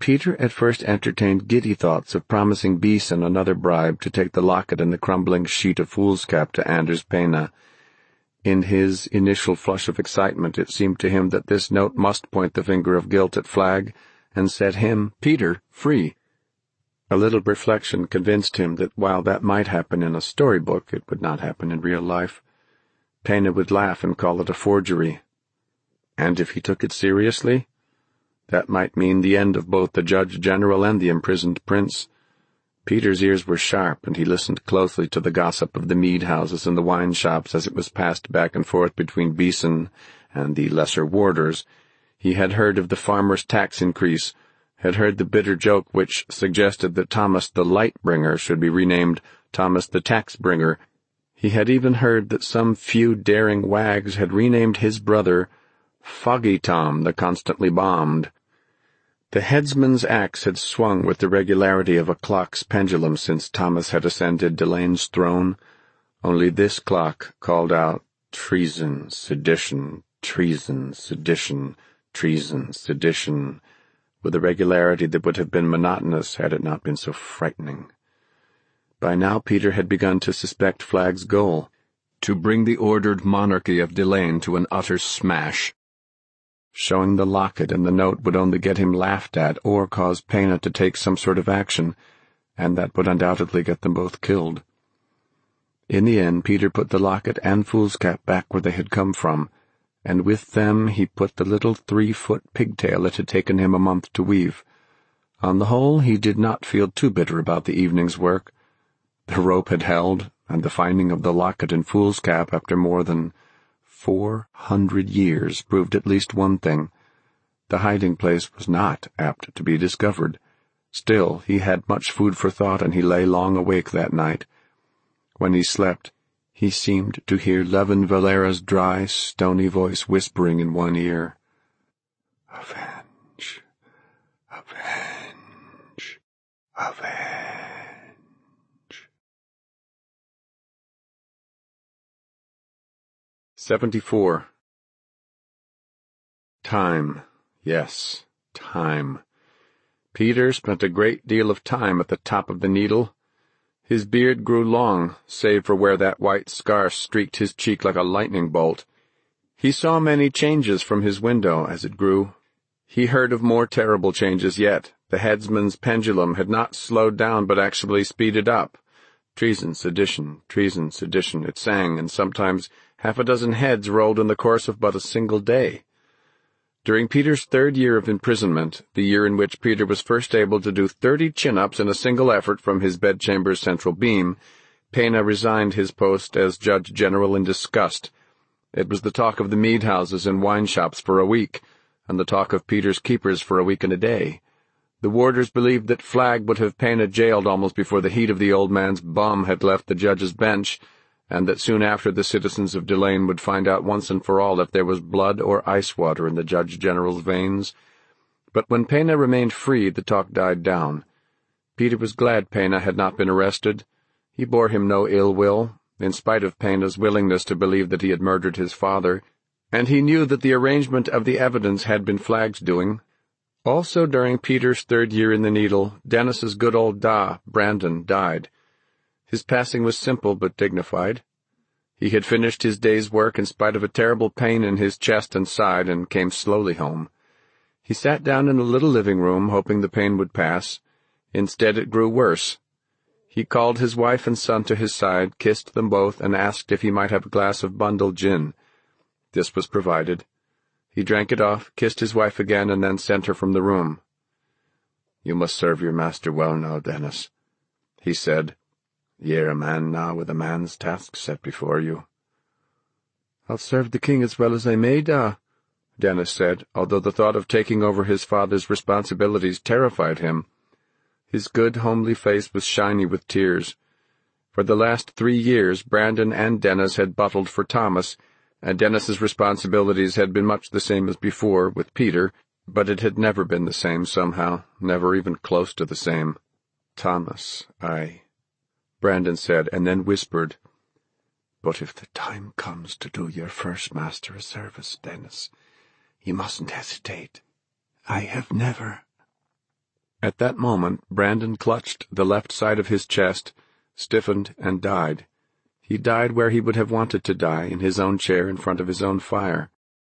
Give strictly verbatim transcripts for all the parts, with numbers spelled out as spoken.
Peter at first entertained giddy thoughts of promising Beeson another bribe to take the locket and the crumbling sheet of foolscap to Anders Payne. In his initial flush of excitement, it seemed to him that this note must point the finger of guilt at Flagg and set him, Peter, free. A little reflection convinced him that while that might happen in a storybook, it would not happen in real life. Payne would laugh and call it a forgery. And if he took it seriously, that might mean the end of both the Judge General and the imprisoned prince. Peter's ears were sharp, and he listened closely to the gossip of the mead houses and the wine shops as it was passed back and forth between Beeson and the lesser warders. He had heard of the farmers' tax increase, had heard the bitter joke which suggested that Thomas the Light-bringer should be renamed Thomas the Tax-bringer. He had even heard that some few daring wags had renamed his brother Foggy Tom the Constantly Bombed. The headsman's axe had swung with the regularity of a clock's pendulum since Thomas had ascended Delane's throne. Only this clock called out, treason, sedition, treason, sedition, treason, sedition, with a regularity that would have been monotonous had it not been so frightening. By now Peter had begun to suspect Flagg's goal, to bring the ordered monarchy of Delane to an utter smash. Showing the locket and the note would only get him laughed at or cause Payne to take some sort of action, and that would undoubtedly get them both killed. In the end, Peter put the locket and foolscap back where they had come from, and with them he put the little three-foot pigtail it had taken him a month to weave. On the whole, he did not feel too bitter about the evening's work. The rope had held, and the finding of the locket and foolscap after more than Four hundred years proved at least one thing. The hiding place was not apt to be discovered. Still, he had much food for thought, and he lay long awake that night. When he slept, he seemed to hear Levin Valera's dry, stony voice whispering in one ear, "Avenge, avenge, avenge." Seventy-four. Time. Yes, time. Peter spent a great deal of time at the top of the Needle. His beard grew long, save for where that white scar streaked his cheek like a lightning bolt. He saw many changes from his window as it grew. He heard of more terrible changes yet. The headsman's pendulum had not slowed down but actually speeded up. Treason, sedition, treason, sedition, it sang, and sometimes half a dozen heads rolled in the course of but a single day. During Peter's third year of imprisonment, the year in which Peter was first able to do thirty chin-ups in a single effort from his bedchamber's central beam, Payne resigned his post as Judge General in disgust. It was the talk of the mead houses and wine shops for a week, and the talk of Peter's keepers for a week and a day. The warders believed that Flagg would have Payne jailed almost before the heat of the old man's bum had left the judge's bench, and that soon after the citizens of Delane would find out once and for all if there was blood or ice water in the Judge General's veins. But when Payne remained free, the talk died down. Peter was glad Payne had not been arrested. He bore him no ill will, in spite of Payne's willingness to believe that he had murdered his father, and he knew that the arrangement of the evidence had been Flagg's doing. Also during Peter's third year in the Needle, Dennis's good old da, Brandon, died. His passing was simple but dignified. He had finished his day's work in spite of a terrible pain in his chest and side, and came slowly home. He sat down in a little living room, hoping the pain would pass. Instead it grew worse. He called his wife and son to his side, kissed them both, and asked if he might have a glass of Bundle gin. This was provided. He drank it off, kissed his wife again, and then sent her from the room. "You must serve your master well now, Dennis," he said. "Ye're a man now with a man's task set before you." "I'll serve the king as well as I may, da," Dennis said, although the thought of taking over his father's responsibilities terrified him. His good, homely face was shiny with tears. For the last three years, Brandon and Dennis had buttled for Thomas, and Dennis's responsibilities had been much the same as before, with Peter, but it had never been the same somehow, never even close to the same. "Thomas, I—" Brandon said, and then whispered, "But if the time comes to do your first master a service, Dennis, you mustn't hesitate. I have never—" At that moment, Brandon clutched the left side of his chest, stiffened, and died. He died where he would have wanted to die, in his own chair in front of his own fire.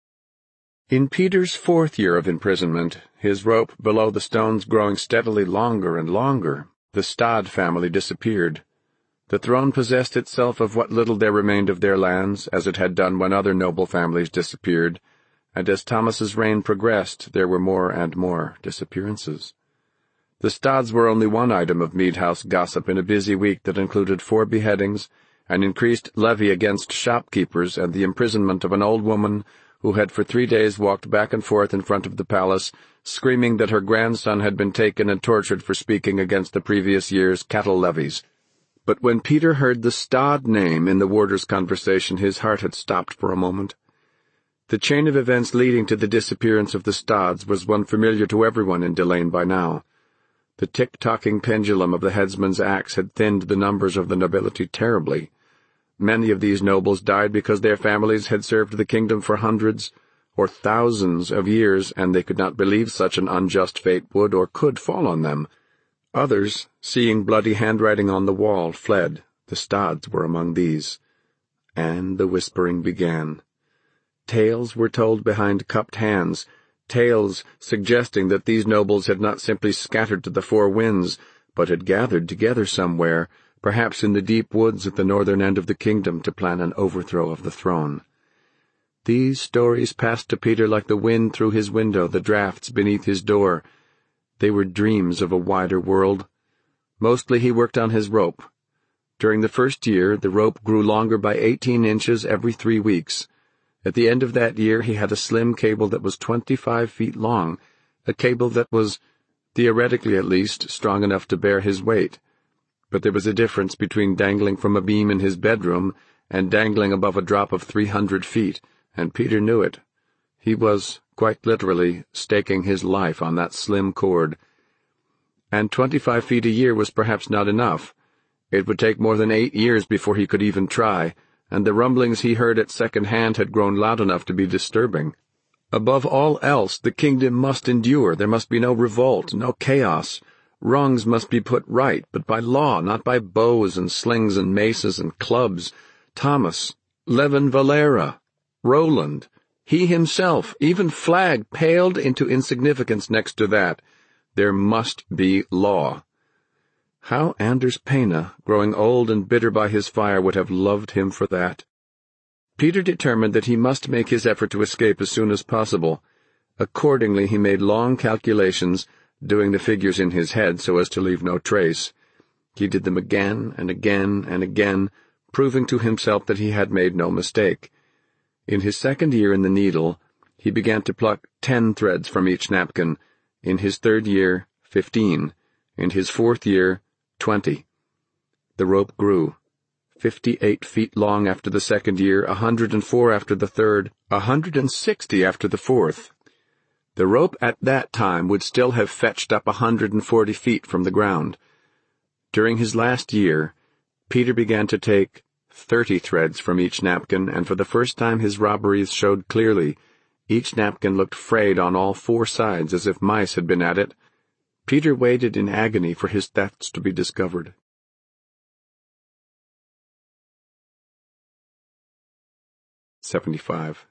In Peter's fourth year of imprisonment, his rope below the stones growing steadily longer and longer, the Stad family disappeared. The throne possessed itself of what little there remained of their lands, as it had done when other noble families disappeared, and as Thomas's reign progressed, there were more and more disappearances. The Stads were only one item of Mead House gossip in a busy week that included four beheadings, an increased levy against shopkeepers, and the imprisonment of an old woman who had for three days walked back and forth in front of the palace, screaming that her grandson had been taken and tortured for speaking against the previous year's cattle levies. But when Peter heard the Stad name in the warder's conversation, his heart had stopped for a moment. The chain of events leading to the disappearance of the Stads was one familiar to everyone in Delane by now. The tick-tocking pendulum of the headsman's axe had thinned the numbers of the nobility terribly. Many of these nobles died because their families had served the kingdom for hundreds or thousands of years, and they could not believe such an unjust fate would or could fall on them. Others, seeing bloody handwriting on the wall, fled. The Stads were among these. And the whispering began. Tales were told behind cupped hands, tales suggesting that these nobles had not simply scattered to the four winds, but had gathered together somewhere, perhaps in the deep woods at the northern end of the kingdom, to plan an overthrow of the throne. These stories passed to Peter like the wind through his window, the drafts beneath his door. They were dreams of a wider world. Mostly he worked on his rope. During the first year, the rope grew longer by eighteen inches every three weeks. At the end of that year, he had a slim cable that was twenty-five feet long, a cable that was, theoretically at least, strong enough to bear his weight. But there was a difference between dangling from a beam in his bedroom and dangling above a drop of three hundred feet, and Peter knew it. He was, quite literally, staking his life on that slim cord. And twenty-five feet a year was perhaps not enough. It would take more than eight years before he could even try, and the rumblings he heard at second hand had grown loud enough to be disturbing. Above all else, the kingdom must endure. There must be no revolt, no chaos. Wrongs must be put right, but by law, not by bows and slings and maces and clubs. Thomas, Levin Valera, Roland, he himself, even Flagg, paled into insignificance next to that. There must be law. How Anders Pena, growing old and bitter by his fire, would have loved him for that. Peter determined that he must make his effort to escape as soon as possible. Accordingly, he made long calculations, doing the figures in his head so as to leave no trace. He did them again and again and again, proving to himself that he had made no mistake. In his second year in the needle, he began to pluck ten threads from each napkin. In his third year, fifteen. In his fourth year, twenty. The rope grew. Fifty-eight feet long after the second year, a hundred and four after the third, a hundred and sixty after the fourth. The rope at that time would still have fetched up a hundred and forty feet from the ground. During his last year, Peter began to take thirty threads from each napkin, and for the first time his robberies showed clearly. Each napkin looked frayed on all four sides, as if mice had been at it. Peter waited in agony for his thefts to be discovered. seventy-five.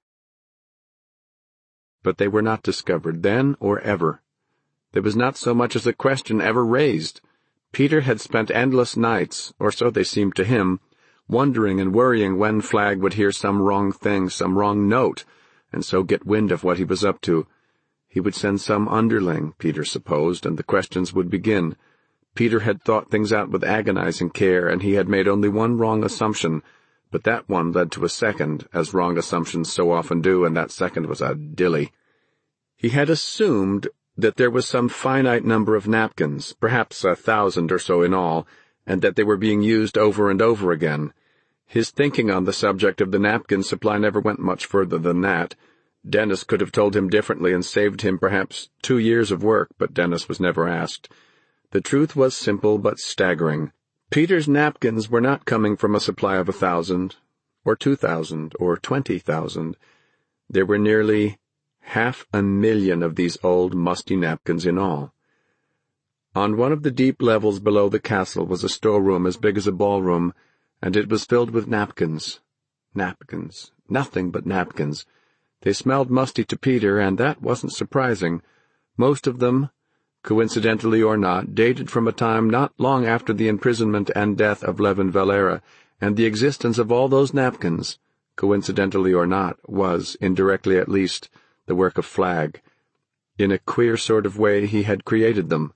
But they were not discovered, then or ever. There was not so much as a question ever raised. Peter had spent endless nights, or so they seemed to him, wondering and worrying when Flagg would hear some wrong thing, some wrong note, and so get wind of what he was up to. He would send some underling, Peter supposed, and the questions would begin. Peter had thought things out with agonizing care, and he had made only one wrong assumption, but that one led to a second, as wrong assumptions so often do, and that second was a dilly. He had assumed that there was some finite number of napkins, perhaps a thousand or so in all, and that they were being used over and over again. His thinking on the subject of the napkin supply never went much further than that. Dennis could have told him differently and saved him perhaps two years of work, but Dennis was never asked. The truth was simple but staggering. Peter's napkins were not coming from a supply of a thousand, or two thousand, or twenty thousand. There were nearly half a million of these old, musty napkins in all. On one of the deep levels below the castle was a storeroom as big as a ballroom, and it was filled with napkins. Napkins. Nothing but napkins. They smelled musty to Peter, and that wasn't surprising. Most of them, coincidentally or not, dated from a time not long after the imprisonment and death of Levin Valera, and the existence of all those napkins, coincidentally or not, was, indirectly at least, the work of Flagg. In a queer sort of way he had created them.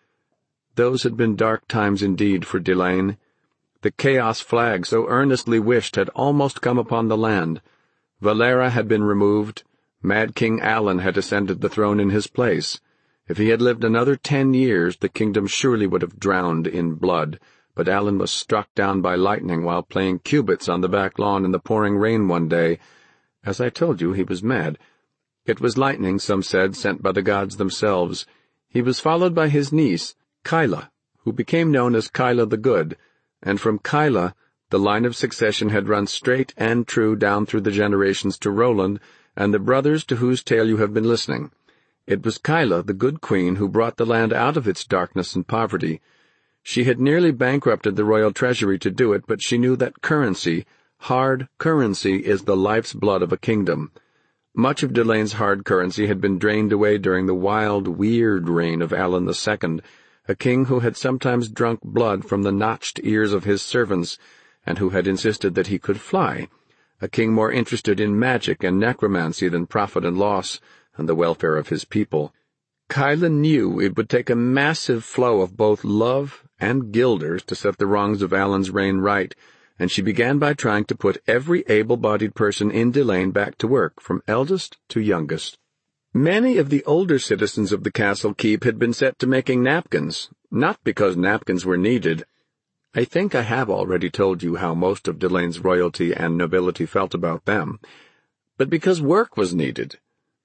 Those had been dark times indeed for Delane. The chaos Flagg so earnestly wished had almost come upon the land. Valera had been removed. Mad King Allen had ascended the throne in his place. If he had lived another ten years, the kingdom surely would have drowned in blood, but Allen was struck down by lightning while playing cubits on the back lawn in the pouring rain one day. As I told you, he was mad. It was lightning, some said, sent by the gods themselves. He was followed by his niece, Kyla, who became known as Kyla the Good, and from Kyla the line of succession had run straight and true down through the generations to Roland and the brothers to whose tale you have been listening. It was Kyla, the good queen, who brought the land out of its darkness and poverty. She had nearly bankrupted the royal treasury to do it, but she knew that currency, hard currency, is the life's blood of a kingdom. Much of Delane's hard currency had been drained away during the wild, weird reign of Allen the Second, a king who had sometimes drunk blood from the notched ears of his servants, and who had insisted that he could fly, a king more interested in magic and necromancy than profit and loss and the welfare of his people. Kyla knew it would take a massive flow of both love and guilders to set the wrongs of Allen's reign right, and she began by trying to put every able-bodied person in Delane back to work, from eldest to youngest. Many of the older citizens of the castle keep had been set to making napkins, not because napkins were needed. I think I have already told you how most of Delane's royalty and nobility felt about them, but because work was needed.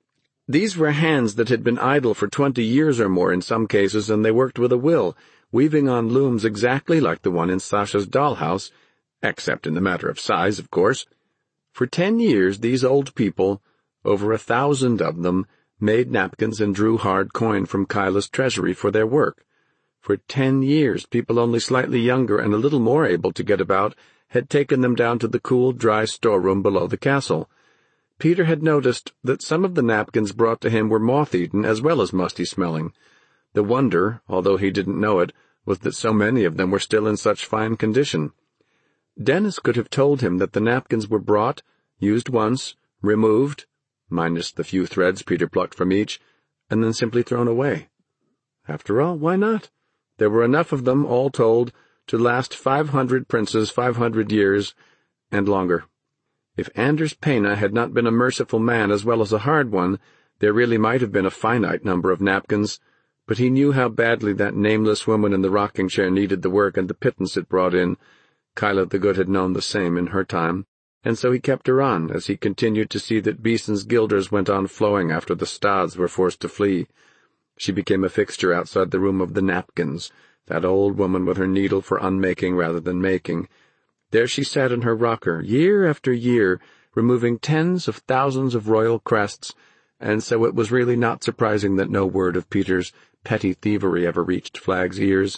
These were hands that had been idle for twenty years or more in some cases, and they worked with a will, weaving on looms exactly like the one in Sasha's dollhouse, except in the matter of size, of course. For ten years these old people, over a thousand of them, made napkins and drew hard coin from Kyla's treasury for their work. For ten years people only slightly younger and a little more able to get about had taken them down to the cool, dry storeroom below the castle. Peter had noticed that some of the napkins brought to him were moth-eaten as well as musty-smelling. The wonder, although he didn't know it, was that so many of them were still in such fine condition. Dennis could have told him that the napkins were brought, used once, removed, minus the few threads Peter plucked from each, and then simply thrown away. After all, why not? There were enough of them, all told, to last five hundred princes five hundred years, and longer. If Anders Pena had not been a merciful man as well as a hard one, there really might have been a finite number of napkins, but he knew how badly that nameless woman in the rocking-chair needed the work and the pittance it brought in. Kyla the Good had known the same in her time, and so he kept her on as he continued to see that Beeson's guilders went on flowing after the Stodds were forced to flee. She became a fixture outside the room of the napkins, that old woman with her needle for unmaking rather than making. There she sat in her rocker, year after year, removing tens of thousands of royal crests, and so it was really not surprising that no word of Peter's petty thievery ever reached Flagg's ears.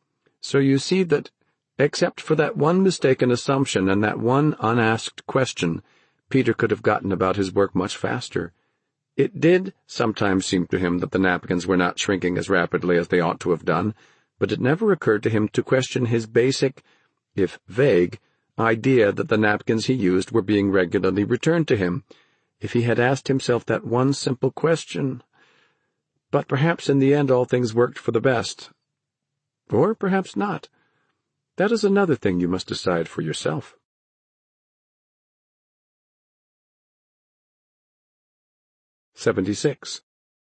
So you see that, except for that one mistaken assumption and that one unasked question, Peter could have gotten about his work much faster. It did sometimes seem to him that the napkins were not shrinking as rapidly as they ought to have done, but it never occurred to him to question his basic, if vague, idea that the napkins he used were being regularly returned to him. If he had asked himself that one simple question. But perhaps in the end all things worked for the best. Or perhaps not. That is another thing you must decide for yourself. seventy-six.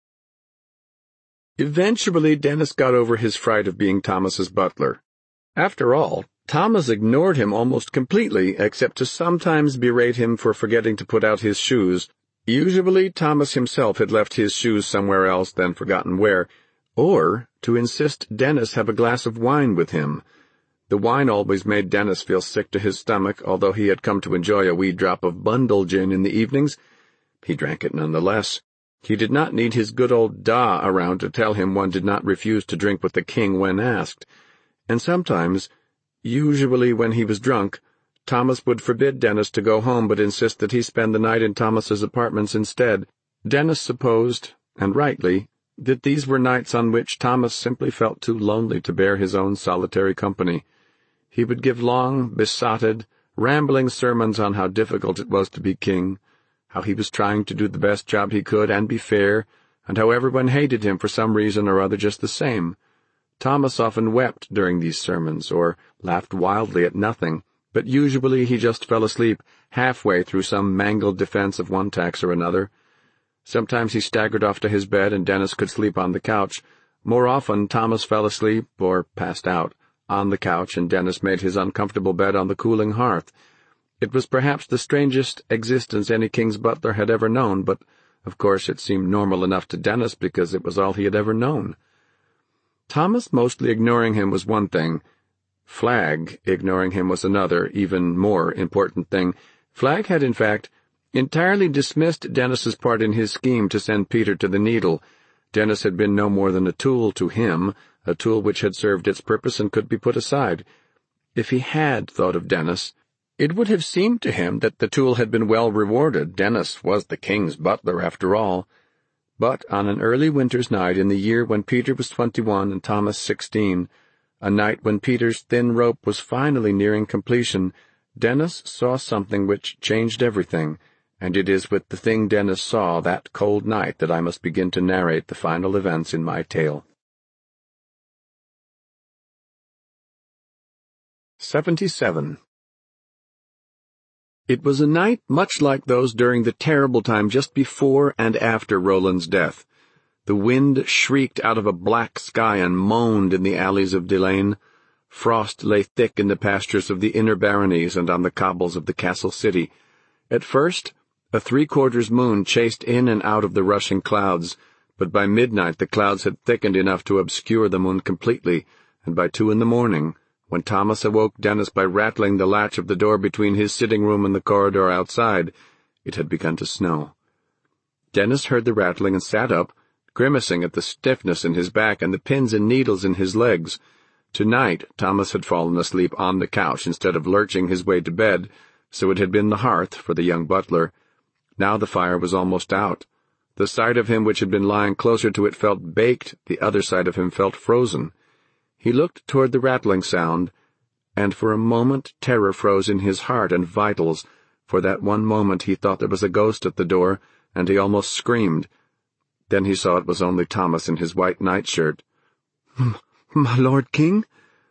Eventually Dennis got over his fright of being Thomas's butler. After all, Thomas ignored him almost completely, except to sometimes berate him for forgetting to put out his shoes. Usually Thomas himself had left his shoes somewhere else, then forgotten where, or to insist Dennis have a glass of wine with him. The wine always made Dennis feel sick to his stomach, although he had come to enjoy a wee drop of bundle gin in the evenings. He drank it none the less. He did not need his good old Da around to tell him one did not refuse to drink with the king when asked, and sometimes, usually when he was drunk, Thomas would forbid Dennis to go home but insist that he spend the night in Thomas's apartments instead. Dennis supposed, and rightly, that these were nights on which Thomas simply felt too lonely to bear his own solitary company. He would give long, besotted, rambling sermons on how difficult it was to be king, how he was trying to do the best job he could and be fair, and how everyone hated him for some reason or other just the same. Thomas often wept during these sermons, or laughed wildly at nothing, but usually he just fell asleep halfway through some mangled defense of one tax or another. Sometimes he staggered off to his bed and Dennis could sleep on the couch. More often Thomas fell asleep, or passed out, on the couch, and Dennis made his uncomfortable bed on the cooling hearth. It was perhaps the strangest existence any king's butler had ever known, but of course it seemed normal enough to Dennis because it was all he had ever known. Thomas mostly ignoring him was one thing. Flagg ignoring him was another, even more important thing. Flagg had, in fact, entirely dismissed Dennis's part in his scheme to send Peter to the Needle. Dennis had been no more than a tool to him, a tool which had served its purpose and could be put aside. If he had thought of Dennis, it would have seemed to him that the tool had been well rewarded. Dennis was the king's butler, after all. But on an early winter's night in the year when Peter was twenty-one and Thomas sixteen, a night when Peter's thin rope was finally nearing completion, Dennis saw something which changed everything, and it is with the thing Dennis saw that cold night that I must begin to narrate the final events in my tale. Seventy-seven. It was a night much like those during the terrible time just before and after Roland's death. The wind shrieked out of a black sky and moaned in the alleys of Delaine. Frost lay thick in the pastures of the inner baronies and on the cobbles of the castle city. At first, a three-quarters moon chased in and out of the rushing clouds, but by midnight the clouds had thickened enough to obscure the moon completely, and by two in the morning, when Thomas awoke Dennis by rattling the latch of the door between his sitting room and the corridor outside, it had begun to snow. Dennis heard the rattling and sat up, grimacing at the stiffness in his back and the pins and needles in his legs. Tonight Thomas had fallen asleep on the couch instead of lurching his way to bed, so it had been the hearth for the young butler. Now the fire was almost out. The side of him which had been lying closer to it felt baked, the other side of him felt frozen. He looked toward the rattling sound, and for a moment terror froze in his heart and vitals. For that one moment he thought there was a ghost at the door, and he almost screamed. Then he saw it was only Thomas in his white nightshirt. "My Lord King?"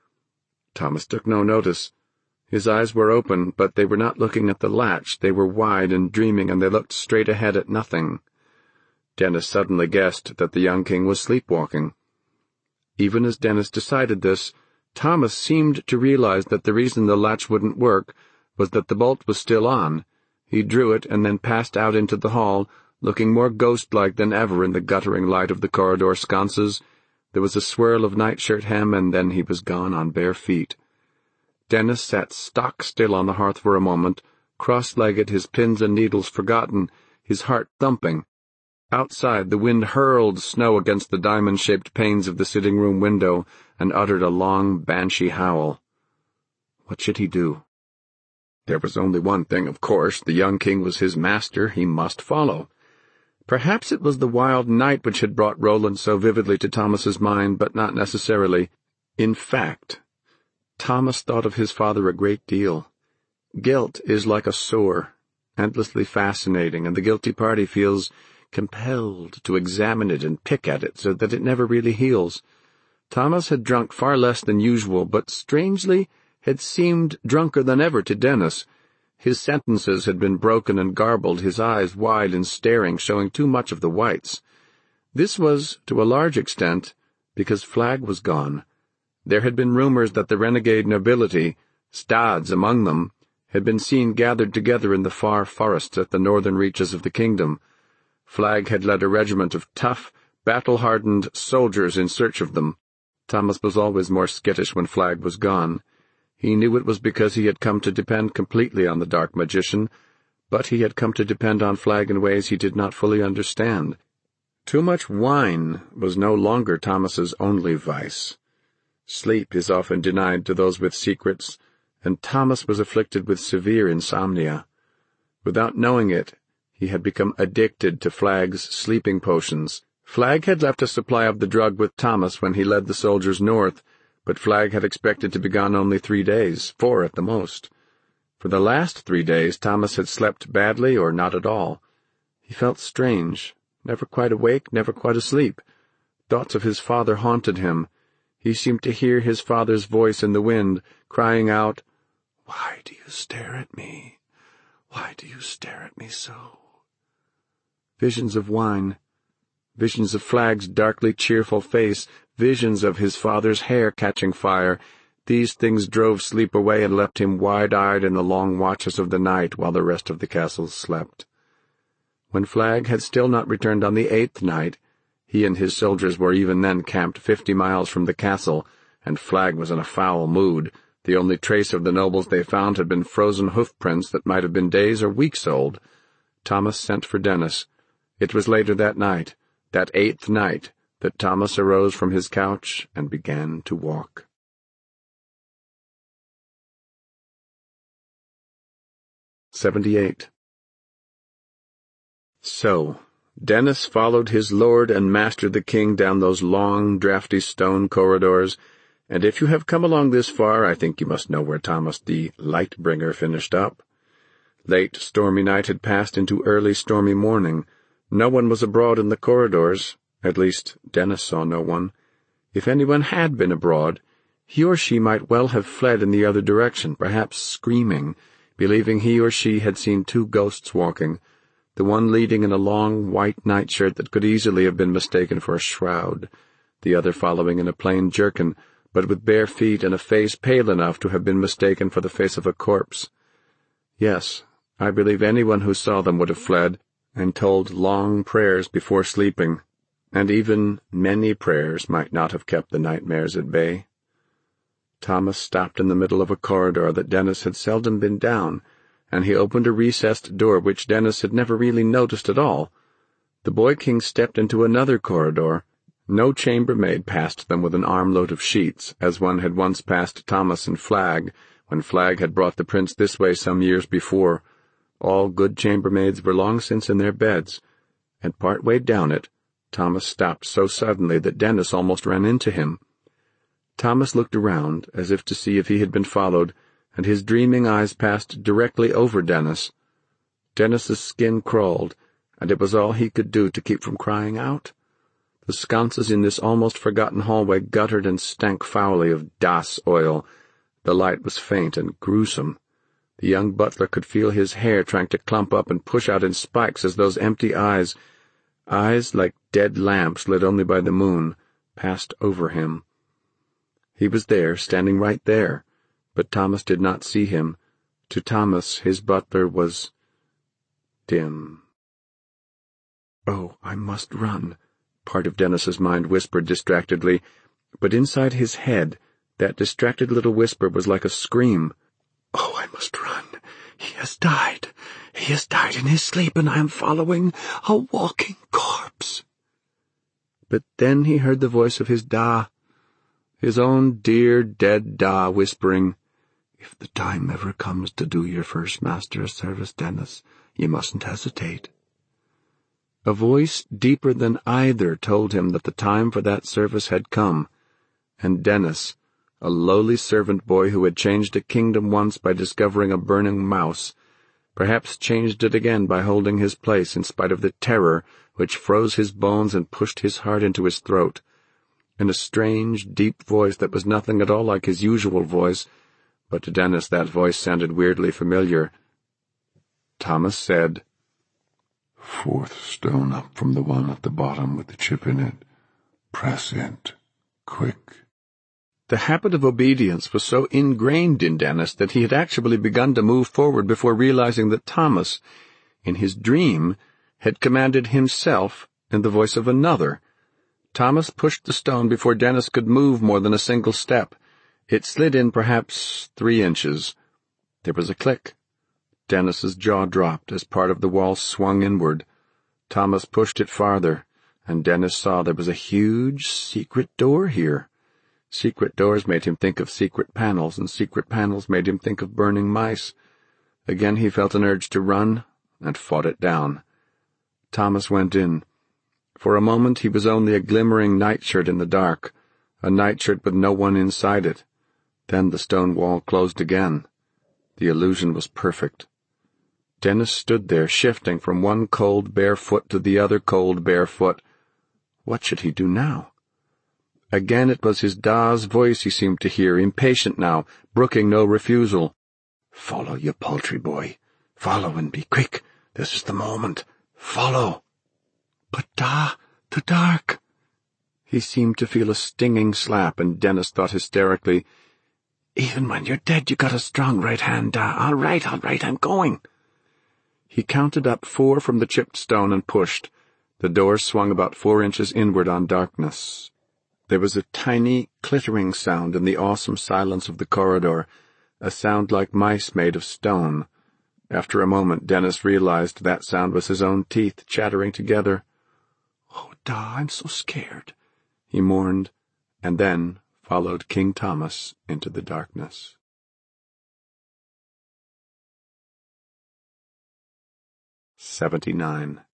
Thomas took no notice. His eyes were open, but they were not looking at the latch. They were wide and dreaming, and they looked straight ahead at nothing. Dennis suddenly guessed that the young king was sleepwalking. Even as Dennis decided this, Thomas seemed to realize that the reason the latch wouldn't work was that the bolt was still on. He drew it and then passed out into the hall, looking more ghost-like than ever in the guttering light of the corridor sconces. There was a swirl of nightshirt hem, and then he was gone on bare feet. Dennis sat stock-still on the hearth for a moment, cross-legged, his pins and needles forgotten, his heart thumping. Outside, the wind hurled snow against the diamond-shaped panes of the sitting-room window and uttered a long, banshee howl. What should he do? There was only one thing, of course. The young king was his master. He must follow. Perhaps it was the wild night which had brought Roland so vividly to Thomas's mind, but not necessarily. In fact, Thomas thought of his father a great deal. Guilt is like a sore, endlessly fascinating, and the guilty party feels compelled to examine it and pick at it so that it never really heals. Thomas had drunk far less than usual, but strangely had seemed drunker than ever to Dennis. His sentences had been broken and garbled, his eyes wide and staring, showing too much of the whites. This was, to a large extent, because Flagg was gone. There had been rumors that the renegade nobility, Stads among them, had been seen gathered together in the far forests at the northern reaches of the kingdom. Flagg had led a regiment of tough, battle-hardened soldiers in search of them. Thomas was always more skittish when Flagg was gone. He knew it was because he had come to depend completely on the dark magician, but he had come to depend on Flagg in ways he did not fully understand. Too much wine was no longer Thomas's only vice. Sleep is often denied to those with secrets, and Thomas was afflicted with severe insomnia. Without knowing it, he had become addicted to Flagg's sleeping potions. Flagg had left a supply of the drug with Thomas when he led the soldiers north, but Flagg had expected to be gone only three days, four at the most. For the last three days Thomas had slept badly or not at all. He felt strange, never quite awake, never quite asleep. Thoughts of his father haunted him. He seemed to hear his father's voice in the wind, crying out, "Why do you stare at me? Why do you stare at me so?" Visions of wine, visions of Flagg's darkly cheerful face, visions of his father's hair catching fire, these things drove sleep away and left him wide-eyed in the long watches of the night while the rest of the castle slept. When Flagg had still not returned on the eighth night, he and his soldiers were even then camped fifty miles from the castle, and Flagg was in a foul mood. The only trace of the nobles they found had been frozen hoof-prints that might have been days or weeks old. Thomas sent for Dennis. It was later that night, that eighth night, that Thomas arose from his couch and began to walk. seventy-eight. So, Dennis followed his lord and master the king down those long, draughty stone corridors, and if you have come along this far, I think you must know where Thomas the Light-bringer finished up. Late stormy night had passed into early stormy morning. No one was abroad in the corridors. At least, Dennis saw no one. If anyone had been abroad, he or she might well have fled in the other direction, perhaps screaming, believing he or she had seen two ghosts walking, the one leading in a long white nightshirt that could easily have been mistaken for a shroud, the other following in a plain jerkin, but with bare feet and a face pale enough to have been mistaken for the face of a corpse. Yes, I believe anyone who saw them would have fled, and told long prayers before sleeping, and even many prayers might not have kept the nightmares at bay. Thomas stopped in the middle of a corridor that Dennis had seldom been down, and he opened a recessed door which Dennis had never really noticed at all. The boy-king stepped into another corridor. No chambermaid passed them with an armload of sheets, as one had once passed Thomas and Flagg, when Flagg had brought the prince this way some years before. All good chambermaids were long since in their beds, and part way down it, Thomas stopped so suddenly that Dennis almost ran into him. Thomas looked around, as if to see if he had been followed, and his dreaming eyes passed directly over Dennis. Dennis's skin crawled, and it was all he could do to keep from crying out. The sconces in this almost forgotten hallway guttered and stank foully of Das oil. The light was faint and gruesome. The young butler could feel his hair trying to clump up and push out in spikes as those empty eyes, eyes like dead lamps lit only by the moon, passed over him. He was there, standing right there, but Thomas did not see him. To Thomas, his butler was dim. "Oh, I must run," part of Dennis's mind whispered distractedly, but inside his head, that distracted little whisper was like a scream. "Oh, I must run. He has died. He has died in his sleep, and I am following a walking corpse." But then he heard the voice of his Da, his own dear dead Da, whispering, "If the time ever comes to do your first master a service, Dennis, you mustn't hesitate." A voice deeper than either told him that the time for that service had come, and Dennis, a lowly servant boy who had changed a kingdom once by discovering a burning mouse, perhaps changed it again by holding his place in spite of the terror which froze his bones and pushed his heart into his throat. In a strange, deep voice that was nothing at all like his usual voice, but to Dennis that voice sounded weirdly familiar, Thomas said, "Fourth stone up from the one at the bottom with the chip in it. Press it. Quick." The habit of obedience was so ingrained in Dennis that he had actually begun to move forward before realizing that Thomas, in his dream, had commanded himself in the voice of another. Thomas pushed the stone before Dennis could move more than a single step. It slid in perhaps three inches. There was a click. Dennis's jaw dropped as part of the wall swung inward. Thomas pushed it farther. and Dennis saw there was a huge secret door here. Secret doors made him think of secret panels, and secret panels made him think of burning mice. Again he felt an urge to run, and fought it down. Thomas went in. For a moment he was only a glimmering nightshirt in the dark, a nightshirt with no one inside it. Then the stone wall closed again. The illusion was perfect. Dennis stood there, shifting from one cold bare foot to the other cold bare foot. What should he do now? Again it was his Da's voice he seemed to hear, impatient now, brooking no refusal. "Follow, you paltry boy. Follow and be quick. This is the moment. Follow." "But Da, the dark." He seemed to feel a stinging slap, and Dennis thought hysterically, "Even when you're dead you got a strong right hand, Da. All right, all right, I'm going." He counted up four from the chipped stone and pushed. The door swung about four inches inward on darkness. There was a tiny, clittering sound in the awesome silence of the corridor, a sound like mice made of stone. After a moment, Dennis realized that sound was his own teeth chattering together. "Oh, Da, I'm so scared," he mourned, and then followed King Thomas into the darkness. Seventy-nine.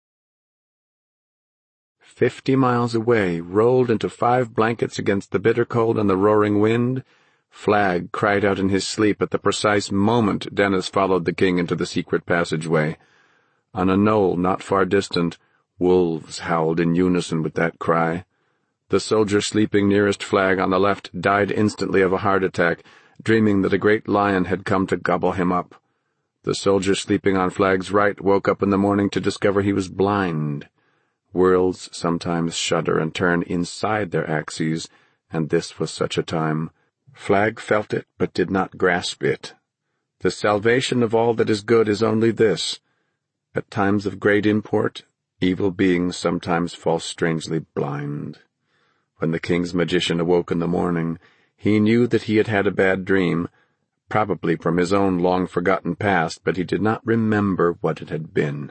Fifty miles away, rolled into five blankets against the bitter cold and the roaring wind, Flagg cried out in his sleep at the precise moment Dennis followed the king into the secret passageway. On a knoll not far distant, wolves howled in unison with that cry. The soldier sleeping nearest Flagg on the left died instantly of a heart attack, dreaming that a great lion had come to gobble him up. The soldier sleeping on Flagg's right woke up in the morning to discover he was blind. Worlds sometimes shudder and turn inside their axes, and this was such a time. Flagg felt it, but did not grasp it. The salvation of all that is good is only this. At times of great import, evil beings sometimes fall strangely blind. When the king's magician awoke in the morning, he knew that he had had a bad dream, probably from his own long-forgotten past, but he did not remember what it had been.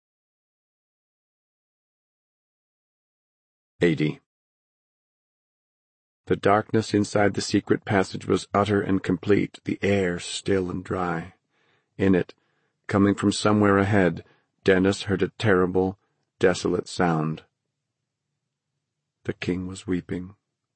Eighty. The darkness inside the secret passage was utter and complete, the air still and dry. In it, coming from somewhere ahead, Dennis heard a terrible, desolate sound. The king was weeping.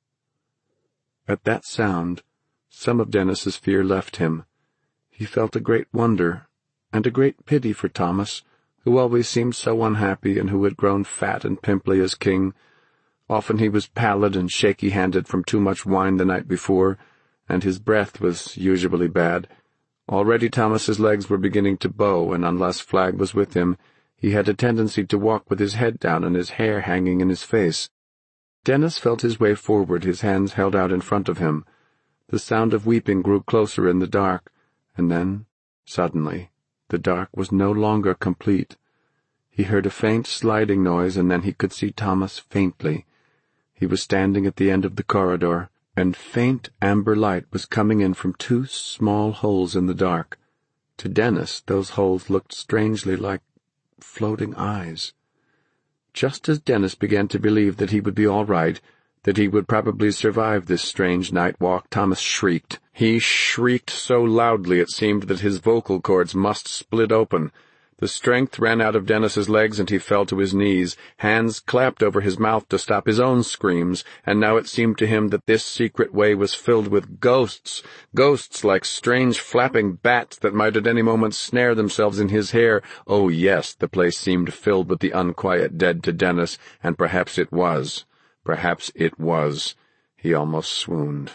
At that sound, some of Dennis's fear left him. He felt a great wonder, and a great pity for Thomas, who always seemed so unhappy and who had grown fat and pimply as king. Often he was pallid and shaky-handed from too much wine the night before, and his breath was usually bad. Already Thomas's legs were beginning to bow, and unless Flagg was with him, he had a tendency to walk with his head down and his hair hanging in his face. Dennis felt his way forward, his hands held out in front of him. The sound of weeping grew closer in the dark, and then, suddenly, the dark was no longer complete. He heard a faint sliding noise, and then he could see Thomas faintly. He was standing at the end of the corridor, and faint amber light was coming in from two small holes in the dark. To Dennis, those holes looked strangely like floating eyes. Just as Dennis began to believe that he would be all right, that he would probably survive this strange night walk, Thomas shrieked. He shrieked so loudly it seemed that his vocal cords must split open. The strength ran out of Dennis's legs, and he fell to his knees. Hands clapped over his mouth to stop his own screams, and now it seemed to him that this secret way was filled with ghosts, ghosts like strange flapping bats that might at any moment snare themselves in his hair. Oh, yes, the place seemed filled with the unquiet dead to Dennis, and perhaps it was. Perhaps it was. He almost swooned.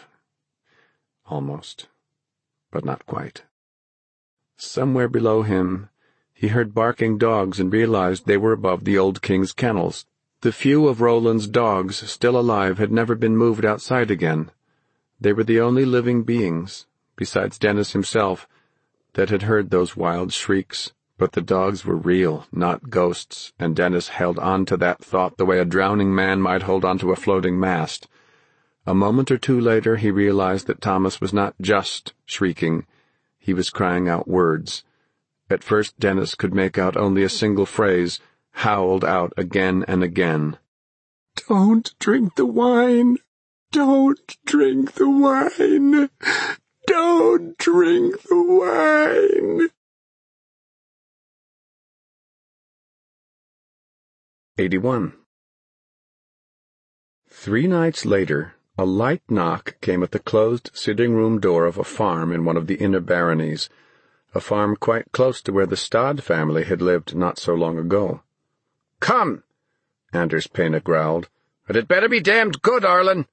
Almost. But not quite. Somewhere below him, he heard barking dogs and realized they were above the old king's kennels. The few of Roland's dogs still alive had never been moved outside again. They were the only living beings, besides Dennis himself, that had heard those wild shrieks. But the dogs were real, not ghosts, and Dennis held on to that thought the way a drowning man might hold on to a floating mast. A moment or two later he realized that Thomas was not just shrieking. He was crying out words. At first Dennis could make out only a single phrase, howled out again and again. Don't drink the wine. Don't drink the wine. Don't drink the wine. eighty-one. Three nights later, a light knock came at the closed sitting-room door of a farm in one of the inner baronies, a farm quite close to where the Stod family had lived not so long ago. "Come," Anders Payne growled, "and it better be damned good, Arlen."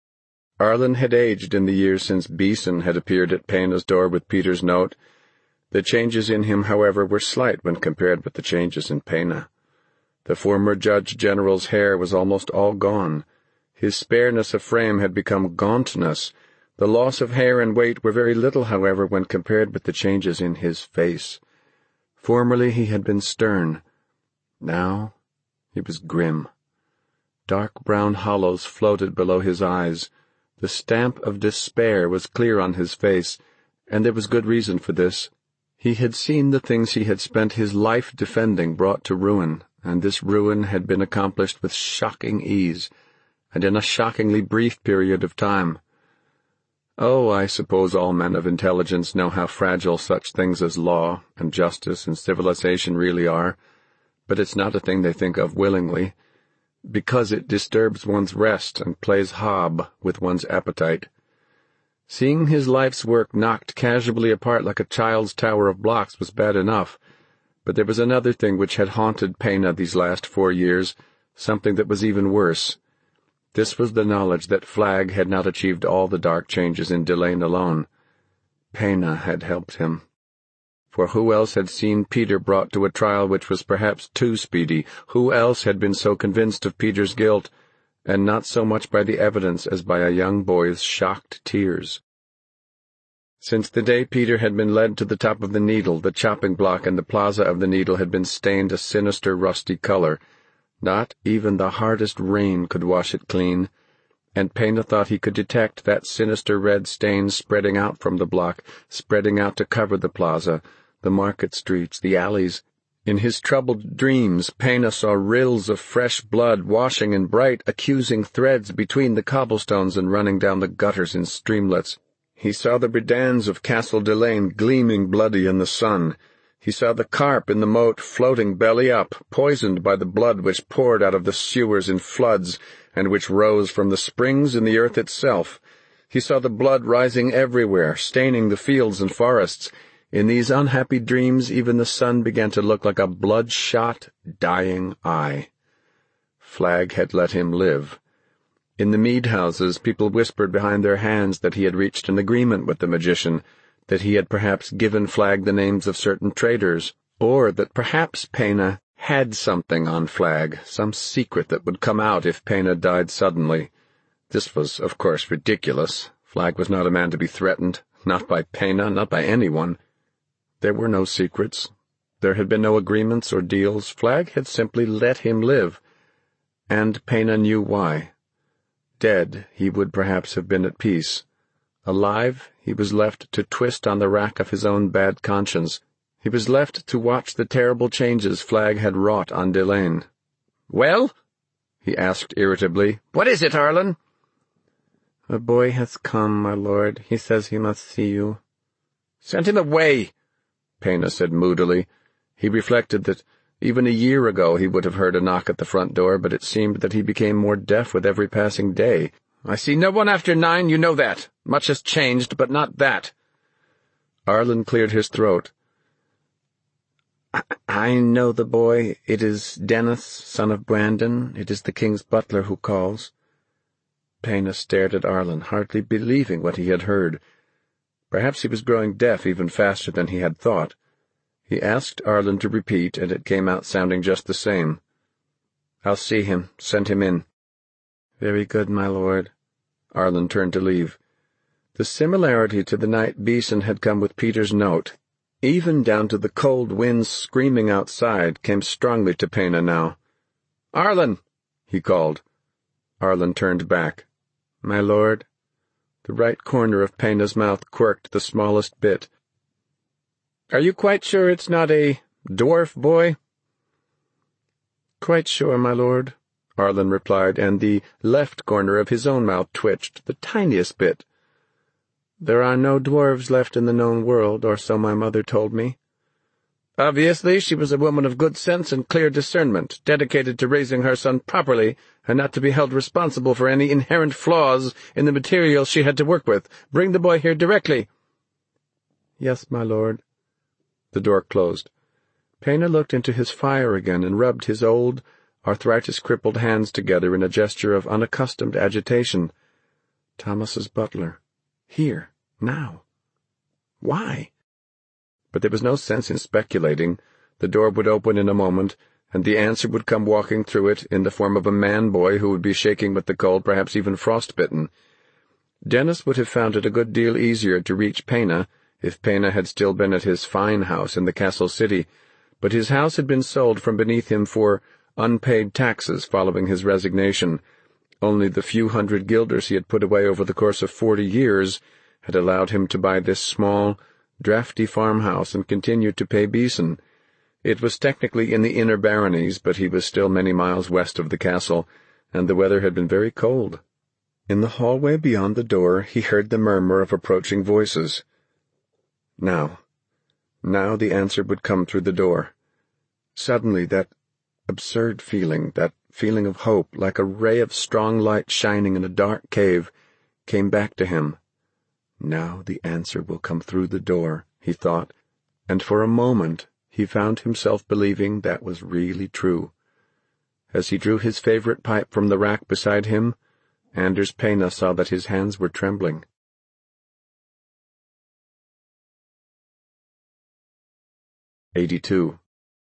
Arlen had aged in the years since Beeson had appeared at Payne's door with Peter's note. The changes in him, however, were slight when compared with the changes in Payne. The former Judge General's hair was almost all gone. His spareness of frame had become gauntness. The loss of hair and weight were very little, however, when compared with the changes in his face. Formerly he had been stern. Now he was grim. Dark brown hollows floated below his eyes. The stamp of despair was clear on his face, and there was good reason for this. He had seen the things he had spent his life defending brought to ruin, and this ruin had been accomplished with shocking ease, and in a shockingly brief period of time. Oh, I suppose all men of intelligence know how fragile such things as law and justice and civilization really are, but it's not a thing they think of willingly, because it disturbs one's rest and plays hob with one's appetite. Seeing his life's work knocked casually apart like a child's tower of blocks was bad enough, but there was another thing which had haunted Payne these last four years, something that was even worse. This was the knowledge that Flagg had not achieved all the dark changes in Delane alone. Payne had helped him. For who else had seen Peter brought to a trial which was perhaps too speedy? Who else had been so convinced of Peter's guilt, and not so much by the evidence as by a young boy's shocked tears? Since the day Peter had been led to the top of the Needle, the chopping block and the plaza of the Needle had been stained a sinister rusty color. Not even the hardest rain could wash it clean, and Payne thought he could detect that sinister red stain spreading out from the block, spreading out to cover the plaza, the market streets, the alleys. In his troubled dreams, Payne saw rills of fresh blood washing in bright, accusing threads between the cobblestones and running down the gutters in streamlets. He saw the bredans of Castle Delane gleaming bloody in the sun. He saw the carp in the moat floating belly up, poisoned by the blood which poured out of the sewers in floods, and which rose from the springs in the earth itself. He saw the blood rising everywhere, staining the fields and forests. In these unhappy dreams even the sun began to look like a bloodshot, dying eye. Flagg had let him live. In the mead houses people whispered behind their hands that he had reached an agreement with the magician, that he had perhaps given Flagg the names of certain traders, or that perhaps Payne had something on Flagg, some secret that would come out if Payne died suddenly. This was, of course, ridiculous. Flagg was not a man to be threatened, not by Payne, not by anyone. There were no secrets. There had been no agreements or deals. Flagg had simply let him live, and Payne knew why. Dead, he would perhaps have been at peace. Alive, he was left to twist on the rack of his own bad conscience. He was left to watch the terrible changes Flagg had wrought on Delane. "Well?" he asked irritably. "What is it, Arlen?" "A boy has come, my lord. He says he must see you." "Send him away," Payne said moodily. He reflected that even a year ago he would have heard a knock at the front door, but it seemed that he became more deaf with every passing day. "I see no one after nine, you know that. Much has changed, but not that." Arlen cleared his throat. I, I know the boy. It is Dennis, son of Brandon. It is the king's butler who calls." Payne stared at Arlen, hardly believing what he had heard. Perhaps he was growing deaf even faster than he had thought. He asked Arlen to repeat, and it came out sounding just the same. "I'll see him. Send him in." "Very good, my lord." Arlen turned to leave. The similarity to the night Beeson had come with Peter's note, even down to the cold winds screaming outside, came strongly to Payne now. "Arlen!" he called. Arlen turned back. "My lord?" The right corner of Payne's mouth quirked the smallest bit. "Are you quite sure it's not a dwarf boy?" "Quite sure, my lord." Arlen replied, and the left corner of his own mouth twitched, the tiniest bit. "There are no dwarves left in the known world, or so my mother told me." "Obviously, she was a woman of good sense and clear discernment, dedicated to raising her son properly, and not to be held responsible for any inherent flaws in the material she had to work with. Bring the boy here directly." "Yes, my lord." The door closed. Pena looked into his fire again and rubbed his old, arthritis-crippled hands together in a gesture of unaccustomed agitation. Thomas's butler. Here. Now. Why? But there was no sense in speculating. The door would open in a moment, and the answer would come walking through it in the form of a man-boy who would be shaking with the cold, perhaps even frostbitten. Dennis would have found it a good deal easier to reach Pena if Pena had still been at his fine house in the castle city, but his house had been sold from beneath him for unpaid taxes following his resignation. Only the few hundred guilders he had put away over the course of forty years had allowed him to buy this small, draughty farmhouse and continue to pay Beeson. It was technically in the inner baronies, but he was still many miles west of the castle, and the weather had been very cold. In the hallway beyond the door he heard the murmur of approaching voices. Now. Now the answer would come through the door. Suddenly that absurd feeling, that feeling of hope, like a ray of strong light shining in a dark cave, came back to him. Now the answer will come through the door, he thought, and for a moment he found himself believing that was really true. As he drew his favorite pipe from the rack beside him, Anders Pena saw that his hands were trembling. eighty-two.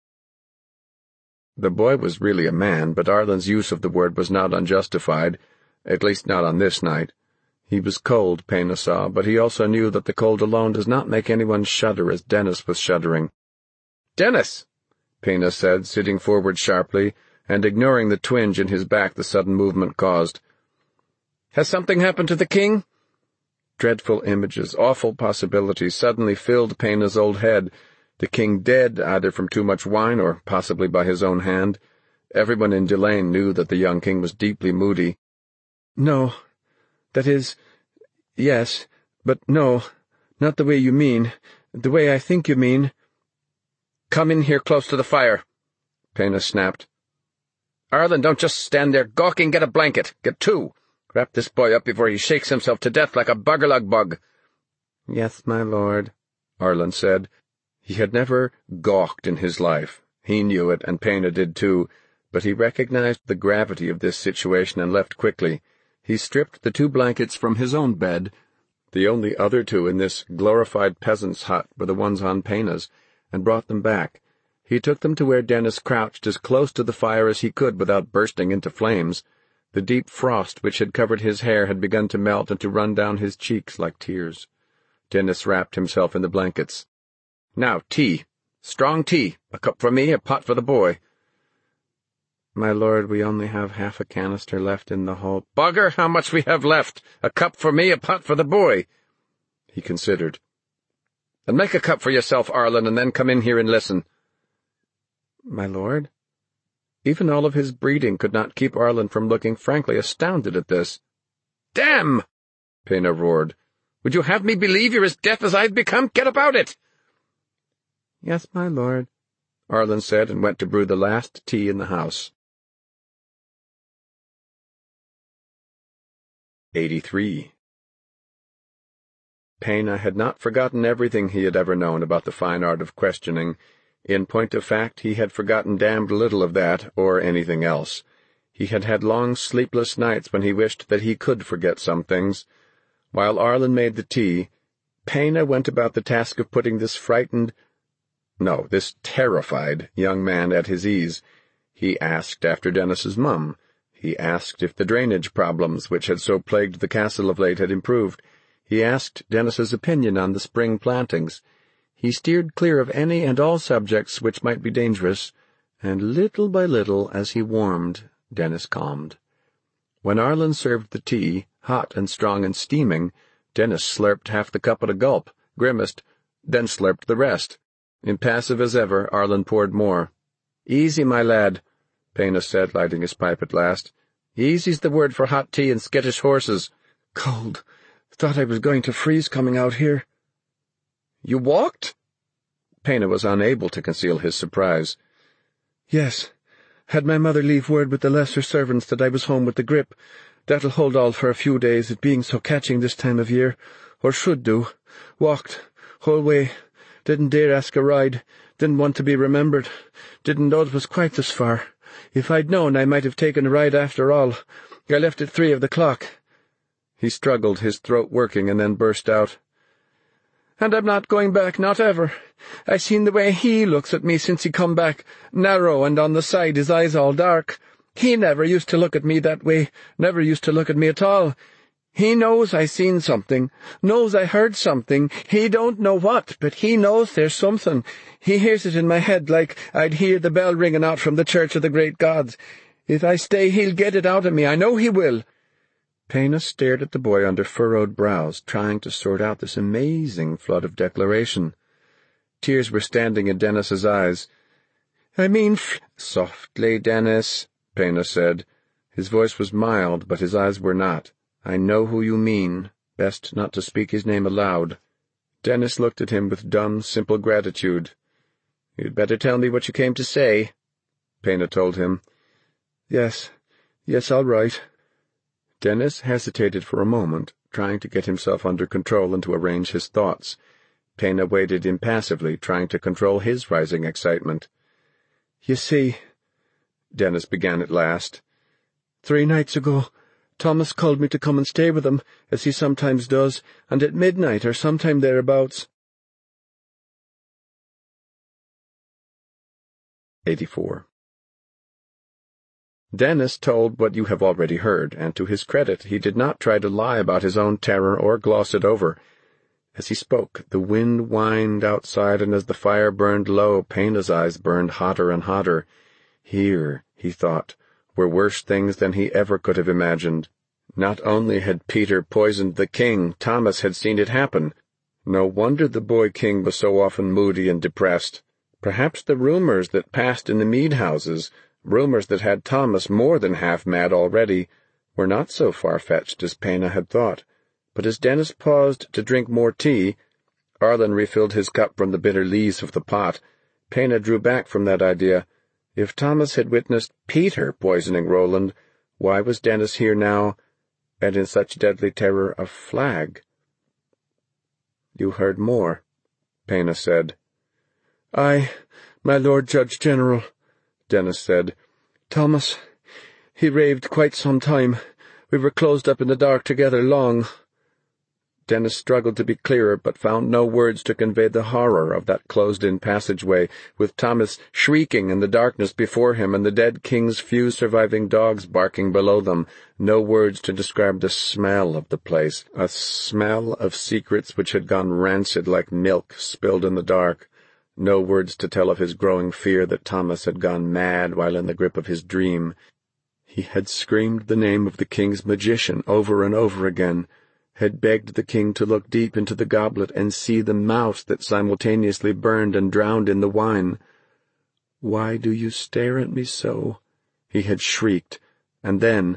The boy was really a man, but Arlen's use of the word was not unjustified, at least not on this night. He was cold, Pena saw, but he also knew that the cold alone does not make anyone shudder as Dennis was shuddering. "Dennis!" Pena said, sitting forward sharply, and ignoring the twinge in his back the sudden movement caused. "Has something happened to the king?" Dreadful images, awful possibilities, suddenly filled Pena's old head. The king dead, either from too much wine or possibly by his own hand. Everyone in Delane knew that the young king was deeply moody. "No. That is, yes, but no, not the way you mean, the way I think you mean." "Come in here close to the fire," Pena snapped. "Arlen, don't just stand there gawking. Get a blanket. Get two. Wrap this boy up before he shakes himself to death like a buggerlug bug." "Yes, my lord," Arlen said. He had never gawked in his life. He knew it, and Pena did too, but he recognized the gravity of this situation and left quickly. He stripped the two blankets from his own bed. The only other two in this glorified peasant's hut were the ones on Pena's, and brought them back. He took them to where Dennis crouched as close to the fire as he could without bursting into flames. The deep frost which had covered his hair had begun to melt and to run down his cheeks like tears. Dennis wrapped himself in the blankets. "Now, tea. Strong tea. A cup for me, a pot for the boy." "My lord, we only have half a canister left in the hall." "Bugger, how much we have left! A cup for me, a pot for the boy." He considered. "And make a cup for yourself, Arlen, and then come in here and listen." "My lord?" Even all of his breeding could not keep Arlen from looking frankly astounded at this. "Damn!" Pena roared. "Would you have me believe you're as deaf as I've become? Get about it!" "Yes, my lord," Arlen said, and went to brew the last tea in the house. eighty-three. Pena had not forgotten everything he had ever known about the fine art of questioning. In point of fact, he had forgotten damned little of that, or anything else. He had had long sleepless nights when he wished that he could forget some things. While Arlen made the tea, Pena went about the task of putting this frightened, no, this terrified young man at his ease. He asked after Dennis's mum. He asked if the drainage problems which had so plagued the castle of late had improved. He asked Dennis's opinion on the spring plantings. He steered clear of any and all subjects which might be dangerous, and little by little, as he warmed, Dennis calmed. When Arlen served the tea, hot and strong and steaming, Dennis slurped half the cup at a gulp, grimaced, then slurped the rest. Impassive as ever, Arlen poured more. "Easy, my lad." Pena said, lighting his pipe at last. Easy's the word for hot tea and skittish horses. Cold. Thought I was going to freeze coming out here. You walked? Pena was unable to conceal his surprise. Yes. Had my mother leave word with the lesser servants that I was home with the grip. That'll hold all for a few days, it being so catching this time of year. Or should do. Walked. Whole way. Didn't dare ask a ride. Didn't want to be remembered. Didn't know it was quite this far. If I'd known, I might have taken a ride after all. I left at three of the clock. He struggled, his throat working, and then burst out. And I'm not going back, not ever. I seen the way he looks at me since he come back, narrow and on the side, his eyes all dark. He never used to look at me that way, never used to look at me at all. He knows I seen something, knows I heard something. He don't know what, but he knows there's something. He hears it in my head like I'd hear the bell ringing out from the Church of the Great Gods. If I stay, he'll get it out of me, I know he will. Pena stared at the boy under furrowed brows, trying to sort out this amazing flood of declaration. Tears were standing in Dennis's eyes. I mean, f- Softly, Dennis, Pena said. His voice was mild, but his eyes were not. I know who you mean. Best not to speak his name aloud. Dennis looked at him with dumb, simple gratitude. You'd better tell me what you came to say, Pena told him. Yes, yes, all right. Dennis hesitated for a moment, trying to get himself under control and to arrange his thoughts. Pena waited impassively, trying to control his rising excitement. You see, Dennis began at last, three nights ago, Thomas called me to come and stay with him, as he sometimes does, and at midnight or sometime thereabouts. eighty-four. Dennis told what you have already heard, and to his credit he did not try to lie about his own terror or gloss it over. As he spoke, the wind whined outside, and as the fire burned low, Pena's eyes burned hotter and hotter. Here, he thought, were worse things than he ever could have imagined. Not only had Peter poisoned the king, Thomas had seen it happen. No wonder the boy king was so often moody and depressed. Perhaps the rumors that passed in the mead houses, rumors that had Thomas more than half mad already, were not so far-fetched as Pena had thought. But as Dennis paused to drink more tea, Arlen refilled his cup from the bitter lees of the pot. Pena drew back from that idea. If Thomas had witnessed Peter poisoning Roland, why was Dennis here now, and in such deadly terror of Flagg? You heard more, Pena said. Aye, my Lord Judge General, Dennis said. Thomas, he raved quite some time. We were closed up in the dark together long. Dennis struggled to be clearer, but found no words to convey the horror of that closed-in passageway, with Thomas shrieking in the darkness before him and the dead king's few surviving dogs barking below them. No words to describe the smell of the place, a smell of secrets which had gone rancid like milk spilled in the dark. No words to tell of his growing fear that Thomas had gone mad while in the grip of his dream. He had screamed the name of the king's magician over and over again, had begged the king to look deep into the goblet and see the mouse that simultaneously burned and drowned in the wine. "Why do you stare at me so?" he had shrieked, and then,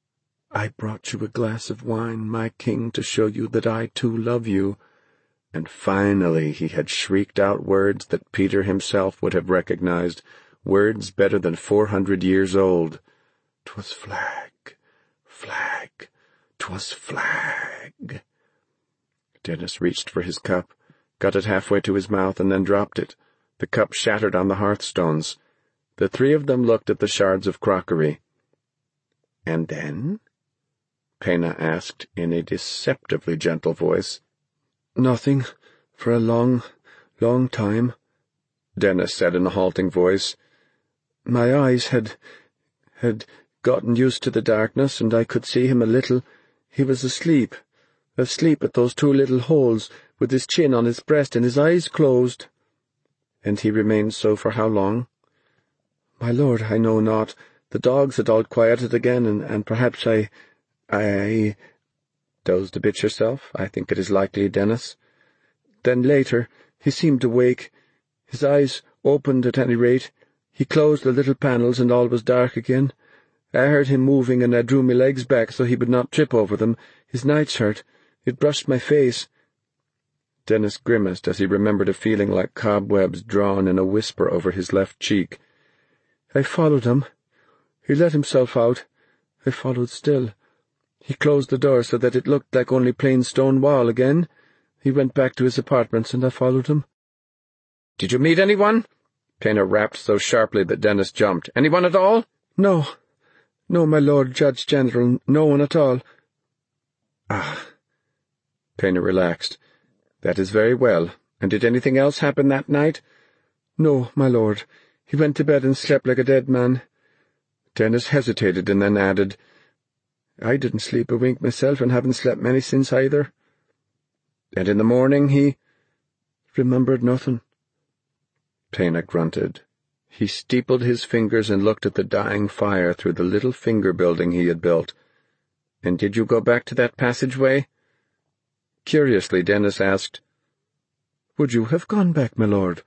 "I brought you a glass of wine, my king, to show you that I too love you." And finally he had shrieked out words that Peter himself would have recognized, words better than four hundred years old. "'Twas Flagg, Flagg, 'twas Flagg." Dennis reached for his cup, got it halfway to his mouth, and then dropped it. The cup shattered on the hearthstones. The three of them looked at the shards of crockery. "And then?" Pena asked in a deceptively gentle voice. "Nothing, for a long, long time," Dennis said in a halting voice. "My eyes had, had gotten used to the darkness, and I could see him a little. He was asleep, asleep at those two little holes, with his chin on his breast and his eyes closed." "And he remained so for how long?" "My lord, I know not. The dogs had all quieted again, and, and perhaps I... I... Dozed a bit yourself, I think it is likely, Dennis. Then later, he seemed to wake. His eyes opened at any rate. He closed the little panels and all was dark again. I heard him moving and I drew my legs back so he would not trip over them. His nightshirt, it brushed my face. Dennis grimaced as he remembered a feeling like cobwebs drawn in a whisper over his left cheek. I followed him. He let himself out. I followed still. He closed the door so that it looked like only plain stone wall again. He went back to his apartments and I followed him. "Did you meet anyone?" Pena rapped so sharply that Dennis jumped. "Anyone at all?" "No. No, my Lord Judge General, no one at all." "Ah." Pena relaxed. "That is very well. And did anything else happen that night?" "No, my lord. He went to bed and slept like a dead man." Dennis hesitated and then added, "I didn't sleep a wink myself and haven't slept many since either." "And in the morning he—" "Remembered nothing." Pena grunted. He steepled his fingers and looked at the dying fire through the little finger building he had built. "And did you go back to that passageway?" Curiously, Dennis asked, "Would you have gone back, my lord?"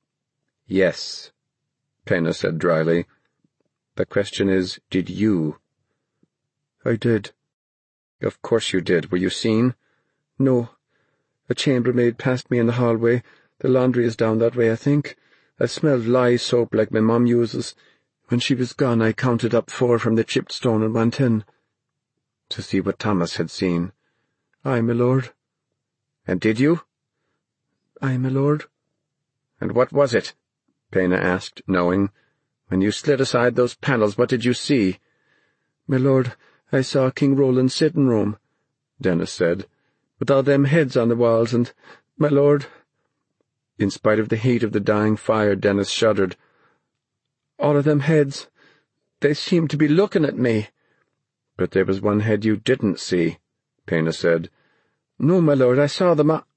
"Yes," Pena said dryly. "The question is, did you?" "I did." "Of course you did. Were you seen?" "No. A chambermaid passed me in the hallway. The laundry is down that way, I think. I smelled lye soap like my mum uses. When she was gone, I counted up four from the chipped stone and went in." "To see what Thomas had seen?" "Aye, my lord." "And did you?" "Aye, my lord." "And what was it?" Pena asked, knowing. "When you slid aside those panels, what did you see?" "My lord, I saw King Roland's sitting room," Dennis said, "with all them heads on the walls, and, my lord—" In spite of the heat of the dying fire, Dennis shuddered. "All of them heads, they seemed to be looking at me." "But there was one head you didn't see," Pena said. "No, my lord, I saw them I—"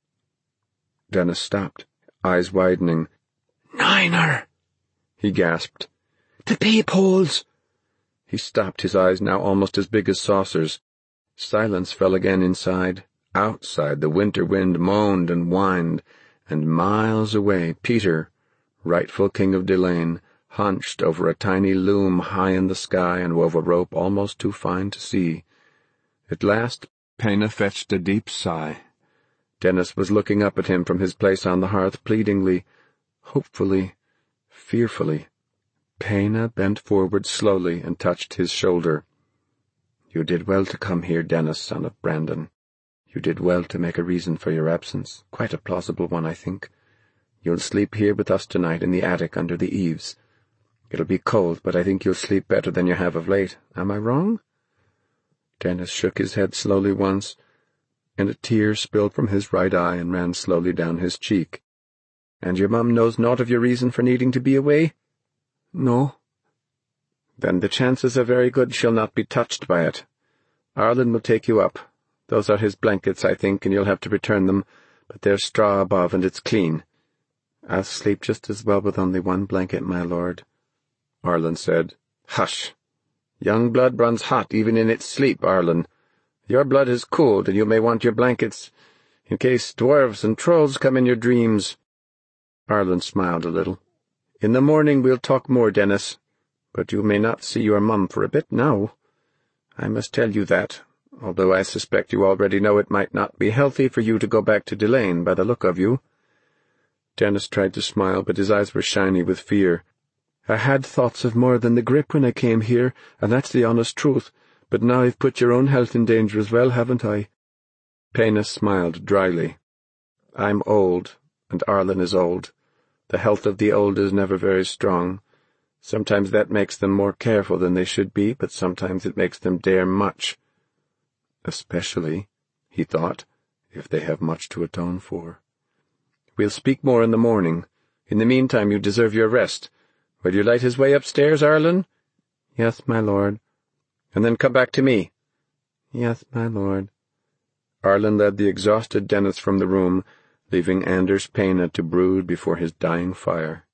Dennis stopped, eyes widening. "Niner!" he gasped. "The peepholes!" He stopped, his eyes now almost as big as saucers. Silence fell again inside. Outside, the winter wind moaned and whined, and miles away, Peter, rightful king of Delane, hunched over a tiny loom high in the sky and wove a rope almost too fine to see. At last, Pena fetched a deep sigh. Dennis was looking up at him from his place on the hearth pleadingly, hopefully, fearfully. Pena bent forward slowly and touched his shoulder. "You did well to come here, Dennis, son of Brandon. You did well to make a reason for your absence, quite a plausible one, I think. You'll sleep here with us tonight in the attic under the eaves. It'll be cold, but I think you'll sleep better than you have of late. Am I wrong?" Dennis shook his head slowly once, and a tear spilled from his right eye and ran slowly down his cheek. "And your mum knows naught of your reason for needing to be away?" "No." "Then the chances are very good she'll not be touched by it. Arlen will take you up. Those are his blankets, I think, and you'll have to return them, but there's straw above, and it's clean." "I'll sleep just as well with only one blanket, my lord," Arlen said. "Hush! Young blood runs hot even in its sleep, Arlen. Your blood has cooled, and you may want your blankets in case dwarves and trolls come in your dreams." Arlen smiled a little. "In the morning we'll talk more, Dennis, but you may not see your mum for a bit now. I must tell you that, although I suspect you already know it might not be healthy for you to go back to Delane by the look of you." Dennis tried to smile, but his eyes were shiny with fear. "I had thoughts of more than the grip when I came here, and that's the honest truth, but now I've put your own health in danger as well, haven't I?" Pena smiled dryly. "I'm old, and Arlen is old. The health of the old is never very strong. Sometimes that makes them more careful than they should be, but sometimes it makes them dare much. Especially," he thought, "if they have much to atone for. We'll speak more in the morning. In the meantime you deserve your rest. Will you light his way upstairs, Arlen?" "Yes, my lord." "And then come back to me." "Yes, my lord." Arlen led the exhausted Dennis from the room, leaving Anders Pena to brood before his dying fire.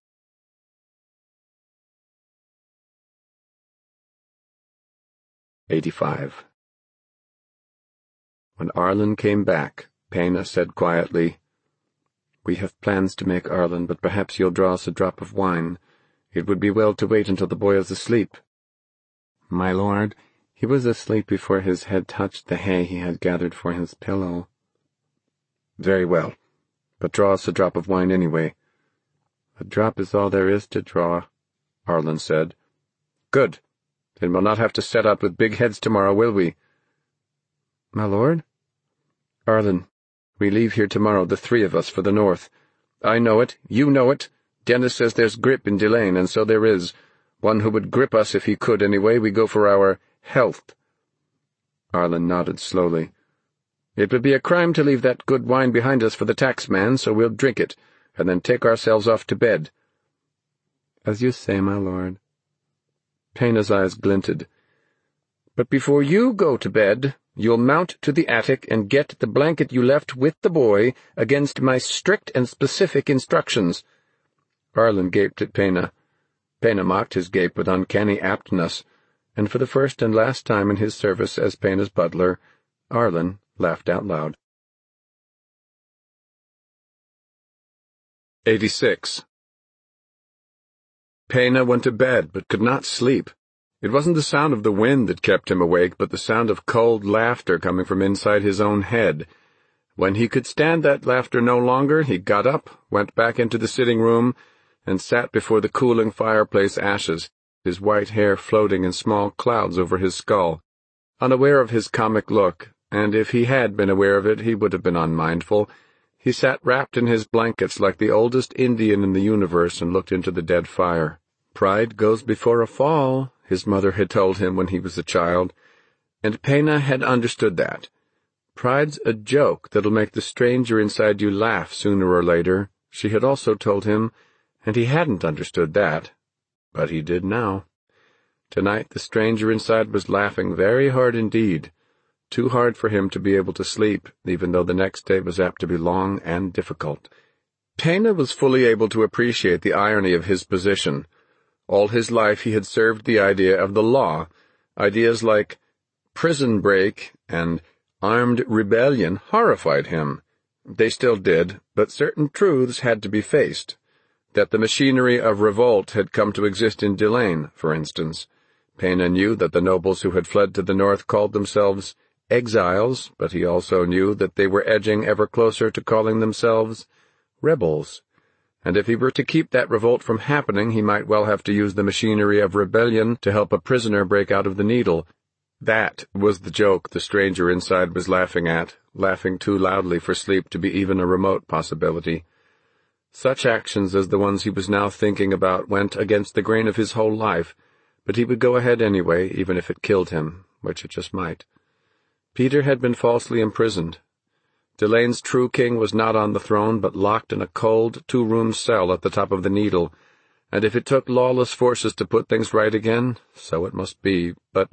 eighty-five. When Arlen came back, Pena said quietly, "We have plans to make, Arlen, but perhaps you'll draw us a drop of wine. It would be well to wait until the boy is asleep." "My lord, he was asleep before his head touched the hay he had gathered for his pillow." "Very well. But draw us a drop of wine anyway." "A drop is all there is to draw," Arlen said. "Good. Then we'll not have to set out with big heads tomorrow, will we?" "My lord?" "Arlen, we leave here tomorrow, the three of us, for the north. I know it. You know it. Dennis says there's grip in Delane, and so there is. One who would grip us if he could anyway. We go for our health." Arlen nodded slowly. "It would be a crime to leave that good wine behind us for the taxman, so we'll drink it, and then take ourselves off to bed." "As you say, my lord." Pena's eyes glinted. "But before you go to bed, you'll mount to the attic and get the blanket you left with the boy against my strict and specific instructions." Arlen gaped at Pena. Pena mocked his gape with uncanny aptness, and for the first and last time in his service as Pena's butler, Arlen laughed out loud. eighty-six. Pena went to bed, but could not sleep. It wasn't the sound of the wind that kept him awake, but the sound of cold laughter coming from inside his own head. When he could stand that laughter no longer, he got up, went back into the sitting room, and sat before the cooling fireplace ashes, his white hair floating in small clouds over his skull. Unaware of his comic look, and if he had been aware of it, he would have been unmindful, he sat wrapped in his blankets like the oldest Indian in the universe and looked into the dead fire. Pride goes before a fall, his mother had told him when he was a child, and Pena had understood that. Pride's a joke that'll make the stranger inside you laugh sooner or later, she had also told him, and he hadn't understood that. But he did now. Tonight the stranger inside was laughing very hard indeed, too hard for him to be able to sleep, even though the next day was apt to be long and difficult. Pena was fully able to appreciate the irony of his position. All his life he had served the idea of the law. Ideas like prison break and armed rebellion horrified him. They still did, but certain truths had to be faced. That the machinery of revolt had come to exist in Delane, for instance. Pena knew that the nobles who had fled to the north called themselves exiles, but he also knew that they were edging ever closer to calling themselves rebels. And if he were to keep that revolt from happening, he might well have to use the machinery of rebellion to help a prisoner break out of the Needle. That was the joke the stranger inside was laughing at, laughing too loudly for sleep to be even a remote possibility. Such actions as the ones he was now thinking about went against the grain of his whole life, but he would go ahead anyway, even if it killed him, which it just might. Peter had been falsely imprisoned. Delane's true king was not on the throne, but locked in a cold, two-room cell at the top of the Needle, and if it took lawless forces to put things right again, so it must be, but—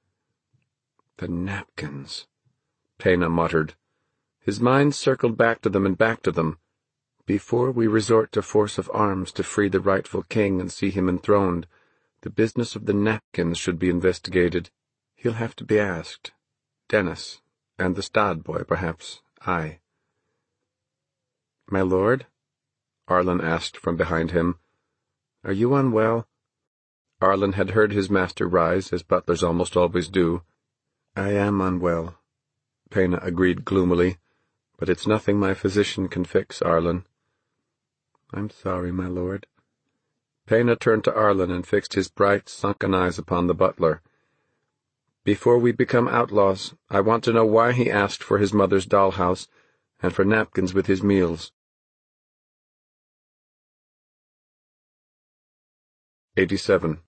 "The napkins," Pena muttered. His mind circled back to them and back to them. "Before we resort to force of arms to free the rightful king and see him enthroned, the business of the napkins should be investigated. He'll have to be asked. Dennis, and the Stad boy, perhaps. I." "My lord?" Arlen asked from behind him. "Are you unwell?" Arlen had heard his master rise, as butlers almost always do. "I am unwell," Pena agreed gloomily, "but it's nothing my physician can fix, Arlen." "I'm sorry, my lord." Pena turned to Arlen and fixed his bright, sunken eyes upon the butler. "Before we become outlaws, I want to know why he asked for his mother's dollhouse and for napkins with his meals." eighty-seven.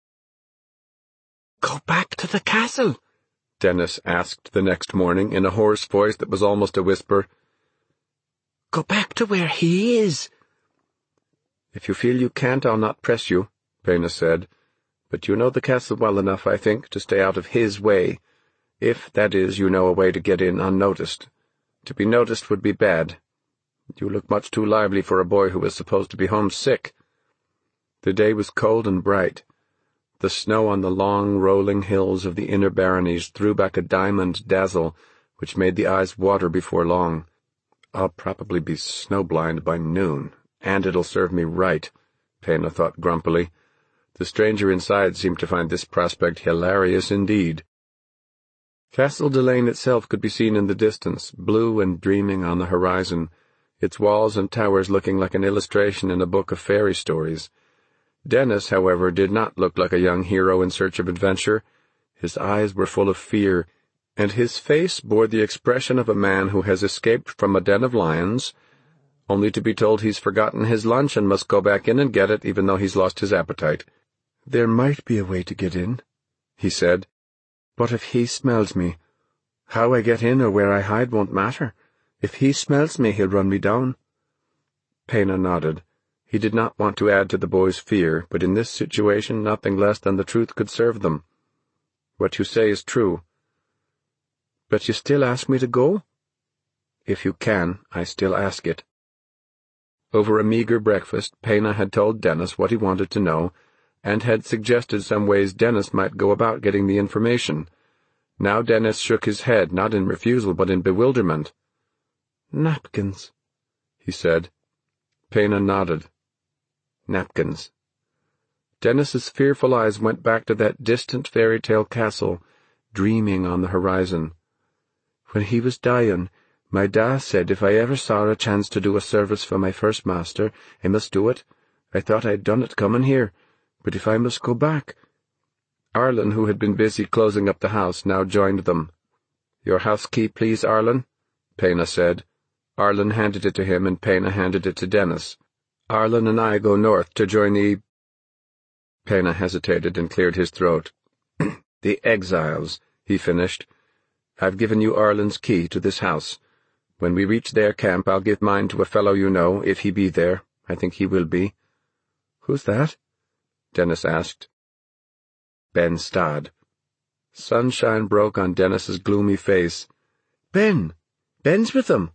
"Go back to the castle," Dennis asked the next morning in a hoarse voice that was almost a whisper. "Go back to where he is." "If you feel you can't, I'll not press you," Pena said. "But you know the castle well enough, I think, to stay out of his way. If, that is, you know a way to get in unnoticed. To be noticed would be bad. You look much too lively for a boy who is supposed to be homesick." The day was cold and bright. The snow on the long, rolling hills of the inner baronies threw back a diamond dazzle which made the eyes water before long. "I'll probably be snowblind by noon, and it'll serve me right," Pena thought grumpily. The stranger inside seemed to find this prospect hilarious indeed. Castle Delane itself could be seen in the distance, blue and dreaming on the horizon, its walls and towers looking like an illustration in a book of fairy stories. Dennis, however, did not look like a young hero in search of adventure. His eyes were full of fear, and his face bore the expression of a man who has escaped from a den of lions, only to be told he's forgotten his lunch and must go back in and get it, even though he's lost his appetite. "There might be a way to get in," he said. "But if he smells me, how I get in or where I hide won't matter. If he smells me, he'll run me down." Pena nodded. He did not want to add to the boy's fear, but in this situation nothing less than the truth could serve them. "What you say is true." "But you still ask me to go?" "If you can, I still ask it." Over a meager breakfast, Pena had told Dennis what he wanted to know, and had suggested some ways Dennis might go about getting the information. Now Dennis shook his head, not in refusal, but in bewilderment. "Napkins," he said. Pena nodded. Napkins. Dennis's fearful eyes went back to that distant fairy-tale castle, dreaming on the horizon. "When he was dying, my da said if I ever saw a chance to do a service for my first master, I must do it. I thought I'd done it coming here, but if I must go back—" Arlen, who had been busy closing up the house, now joined them. "Your house key, please, Arlen," Pena said. Arlen handed it to him, and Pena handed it to Dennis. "Arlen and I go north to join the—" Pena hesitated and cleared his throat. "The exiles," he finished. "I've given you Arlen's key to this house. When we reach their camp, I'll give mine to a fellow you know, if he be there. I think he will be." "Who's that?" Dennis asked. "Ben Stadd." Sunshine broke on Dennis's gloomy face. "Ben! Ben's with them?"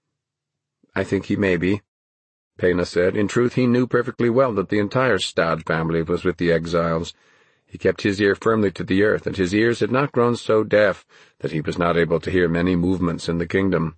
"I think he may be," Pena said. In truth, he knew perfectly well that the entire Stadd family was with the exiles. He kept his ear firmly to the earth, and his ears had not grown so deaf that he was not able to hear many movements in the kingdom.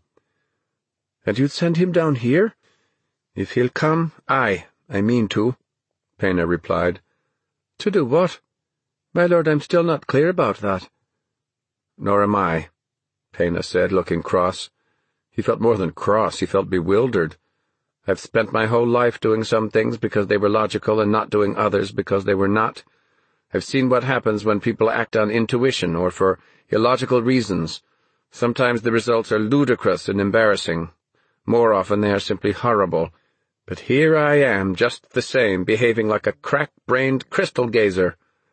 "And you'd send him down here?" "If he'll come, aye, I mean to," Pena replied. "To do what? My lord, I'm still not clear about that." "Nor am I," Pena said, looking cross. He felt more than cross, he felt bewildered. "I've spent my whole life doing some things because they were logical and not doing others because they were not. I've seen what happens when people act on intuition or for illogical reasons. Sometimes the results are ludicrous and embarrassing. More often they are simply horrible. But here I am, just the same, behaving like a crack-brained crystal gazer."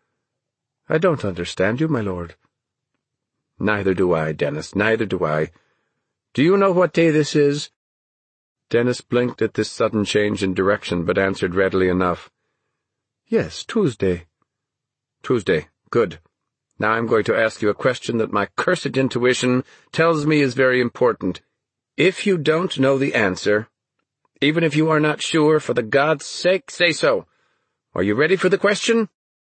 "I don't understand you, my lord." "Neither do I, Dennis, neither do I. Do you know what day this is?" Dennis blinked at this sudden change in direction, but answered readily enough. "Yes, Tuesday." "Tuesday. Good. Now I'm going to ask you a question that my cursed intuition tells me is very important. If you don't know the answer, even if you are not sure, for the God's sake, say so. Are you ready for the question?"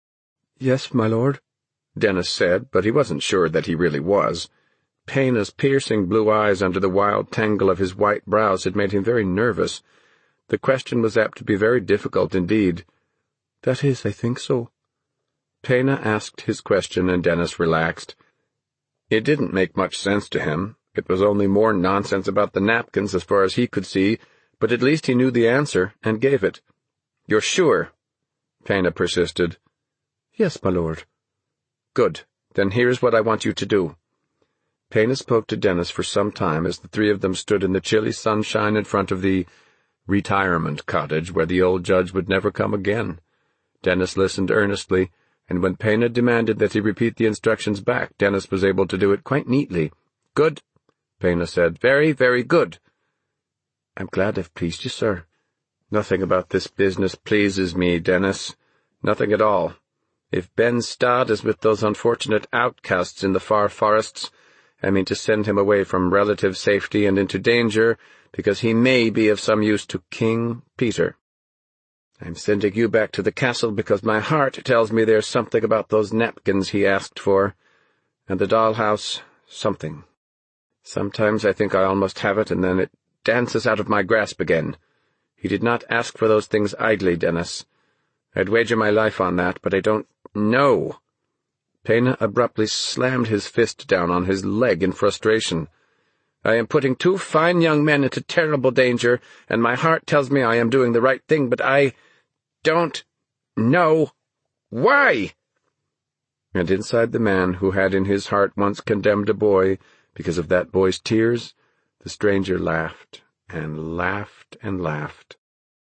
"Yes, my lord," Dennis said, but he wasn't sure that he really was. Pena's piercing blue eyes under the wild tangle of his white brows had made him very nervous. The question was apt to be very difficult indeed. "That is, I think so." Pena asked his question, and Dennis relaxed. It didn't make much sense to him. It was only more nonsense about the napkins as far as he could see, but at least he knew the answer, and gave it. "You're sure?" Pena persisted. "Yes, my lord." "Good. Then here's what I want you to do." Pena spoke to Dennis for some time as the three of them stood in the chilly sunshine in front of the retirement cottage where the old judge would never come again. Dennis listened earnestly, and when Pena demanded that he repeat the instructions back, Dennis was able to do it quite neatly. "Good," Pena said. "Very, very good." "I'm glad I've pleased you, sir." "Nothing about this business pleases me, Dennis. Nothing at all. If Ben Stadd is with those unfortunate outcasts in the far forests, I mean to send him away from relative safety and into danger, because he may be of some use to King Peter. I'm sending you back to the castle because my heart tells me there's something about those napkins he asked for, and the dollhouse, something. Sometimes I think I almost have it, and then it dances out of my grasp again. He did not ask for those things idly, Dennis. I'd wager my life on that, but I don't know. Pena abruptly slammed his fist down on his leg in frustration. I am putting two fine young men into terrible danger, and my heart tells me I am doing the right thing, but I don't know why. And inside the man who had in his heart once condemned a boy because of that boy's tears, the stranger laughed and laughed and laughed.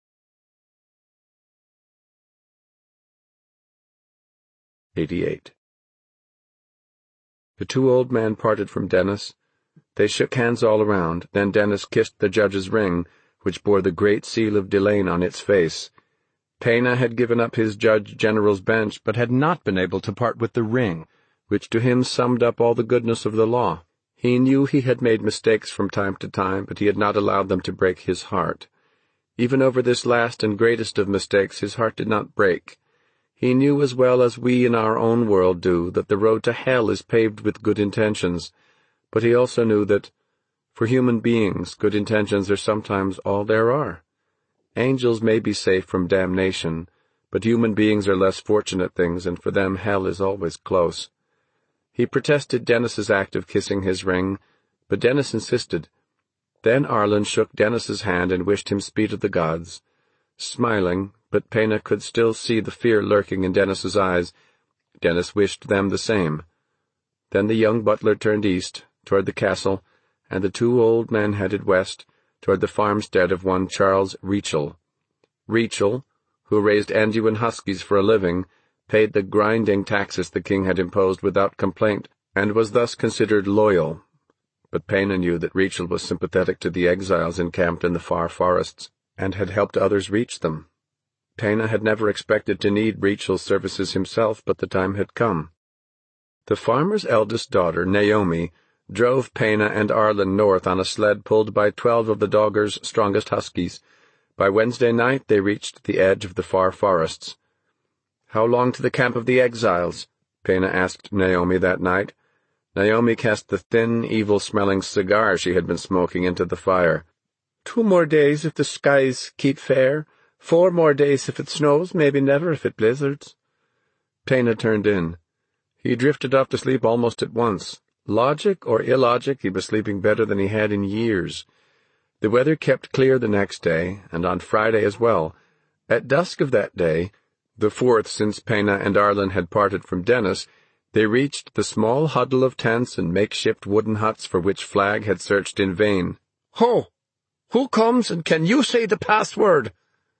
eighty-eight. The two old men parted from Dennis. They shook hands all around, then Dennis kissed the judge's ring, which bore the great seal of Delane on its face. Pena had given up his judge-general's bench, but had not been able to part with the ring, which to him summed up all the goodness of the law. He knew he had made mistakes from time to time, but he had not allowed them to break his heart. Even over this last and greatest of mistakes his heart did not break. He knew as well as we in our own world do that the road to hell is paved with good intentions, but he also knew that, for human beings, good intentions are sometimes all there are. Angels may be safe from damnation, but human beings are less fortunate things, and for them hell is always close. He protested Dennis's act of kissing his ring, but Dennis insisted. Then Arlen shook Dennis's hand and wished him speed of the gods. Smiling, but Pena could still see the fear lurking in Dennis's eyes, Dennis wished them the same. Then the young butler turned east, toward the castle, and the two old men headed west, toward the farmstead of one Charles Reachel. Reachel, who raised Anduin huskies for a living, paid the grinding taxes the king had imposed without complaint, and was thus considered loyal. But Pena knew that Reachel was sympathetic to the exiles encamped in the far forests, and had helped others reach them. Pena had never expected to need Reachel's services himself, but the time had come. The farmer's eldest daughter, Naomi, drove Pena and Arlen north on a sled pulled by twelve of the Dogger's strongest huskies. By Wednesday night they reached the edge of the far forests. "How long to the camp of the exiles?" Pena asked Naomi that night. Naomi cast the thin, evil-smelling cigar she had been smoking into the fire. "Two more days if the skies keep fair. Four more days if it snows, maybe never if it blizzards." Pena turned in. He drifted off to sleep almost at once. Logic or illogic, he was sleeping better than he had in years. The weather kept clear the next day, and on Friday as well. At dusk of that day, the fourth since Pena and Arlen had parted from Dennis, they reached the small huddle of tents and makeshift wooden huts for which Flagg had searched in vain. "Ho! Who comes, and can you say the password?"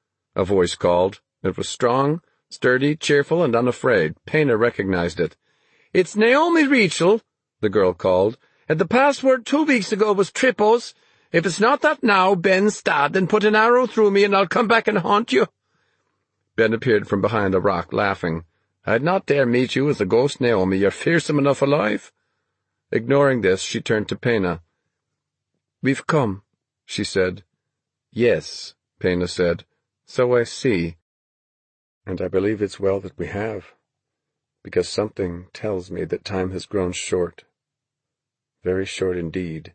a voice called. It was strong, sturdy, cheerful, and unafraid. Pena recognized it. "It's Naomi Reachel," the girl called, "and the password two weeks ago was Tripos. If it's not that now, Ben stab and put an arrow through me, and I'll come back and haunt you." Ben appeared from behind a rock, laughing. "I'd not dare meet you as a ghost, Naomi. You're fearsome enough alive." Ignoring this, she turned to Pena. "We've come," she said. "Yes," Pena said. "So I see. And I believe it's well that we have, because something tells me that time has grown short, very short indeed."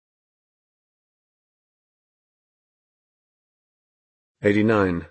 eighty-nine.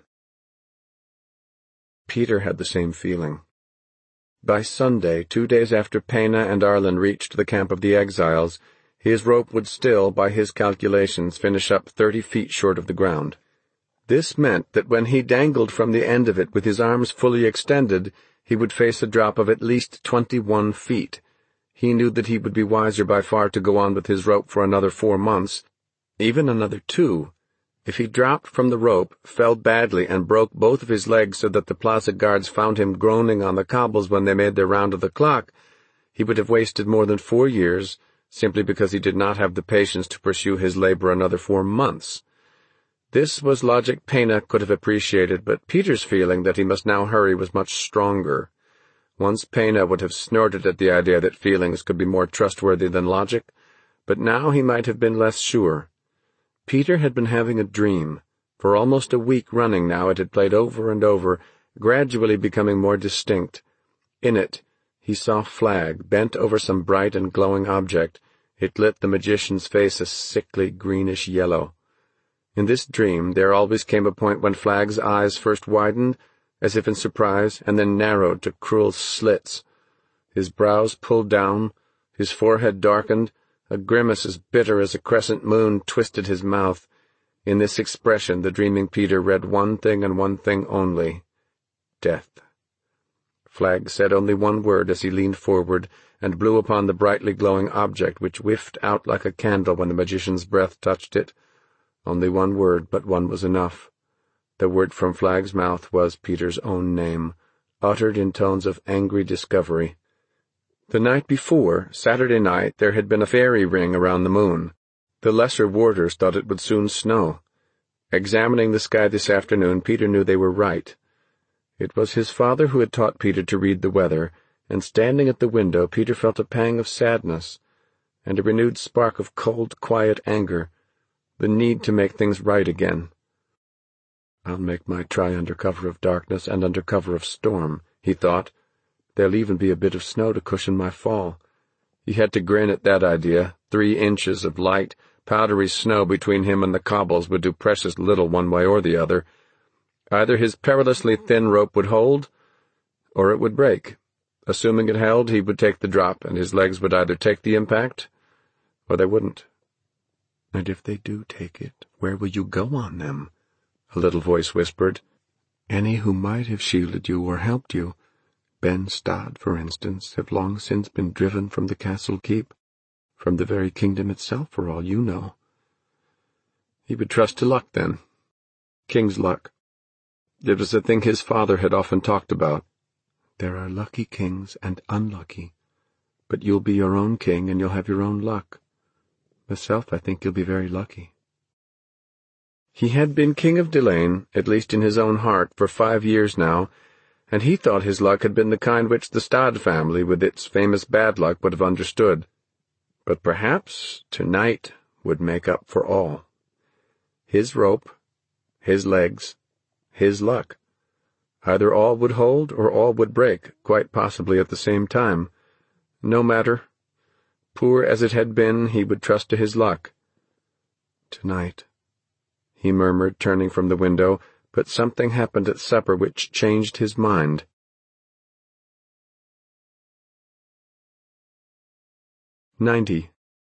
Peter had the same feeling. By Sunday, two days after Pena and Arlen reached the camp of the exiles, his rope would still, by his calculations, finish up thirty feet short of the ground. This meant that when he dangled from the end of it with his arms fully extended, he would face a drop of at least twenty-one feet. He knew that he would be wiser by far to go on with his rope for another four months, even another two. If he dropped from the rope, fell badly, and broke both of his legs so that the plaza guards found him groaning on the cobbles when they made their round of the clock, he would have wasted more than four years, simply because he did not have the patience to pursue his labor another four months. This was logic Pena could have appreciated, but Peter's feeling that he must now hurry was much stronger. Once Pena would have snorted at the idea that feelings could be more trustworthy than logic, but now he might have been less sure. Peter had been having a dream. For almost a week running now it had played over and over, gradually becoming more distinct. In it, he saw Flagg bent over some bright and glowing object. It lit the magician's face a sickly greenish yellow. In this dream there always came a point when Flagg's eyes first widened, as if in surprise, and then narrowed to cruel slits. His brows pulled down, his forehead darkened, a grimace as bitter as a crescent moon twisted his mouth. In this expression the dreaming Peter read one thing and one thing only: death. Flagg said only one word as he leaned forward and blew upon the brightly glowing object which whiffed out like a candle when the magician's breath touched it. Only one word, but one was enough. The word from Flagg's mouth was Peter's own name, uttered in tones of angry discovery. The night before, Saturday night, there had been a fairy ring around the moon. The lesser warders thought it would soon snow. Examining the sky this afternoon, Peter knew they were right. It was his father who had taught Peter to read the weather, and standing at the window, Peter felt a pang of sadness, and a renewed spark of cold, quiet anger, the need to make things right again. "I'll make my try under cover of darkness and under cover of storm," he thought. "There'll even be a bit of snow to cushion my fall." He had to grin at that idea. Three inches of light, powdery snow between him and the cobbles would do precious little one way or the other. Either his perilously thin rope would hold, or it would break. Assuming it held, he would take the drop, and his legs would either take the impact, or they wouldn't. "And if they do take it, where will you go on them?" a little voice whispered. "Any who might have shielded you or helped you, Ben Stad, for instance, have long since been driven from the castle keep, from the very kingdom itself, for all you know." He would trust to luck, then. King's luck. It was a thing his father had often talked about. There are lucky kings and unlucky, but you'll be your own king and you'll have your own luck. Myself, I think you'll be very lucky. He had been king of Delaine, at least in his own heart, for five years now, and he thought his luck had been the kind which the Stad family, with its famous bad luck, would have understood. But perhaps tonight would make up for all. His rope, his legs, his luck. Either all would hold or all would break, quite possibly at the same time. No matter. Poor as it had been, he would trust to his luck. "Tonight," he murmured, turning from the window, but something happened at supper which changed his mind. Ninety.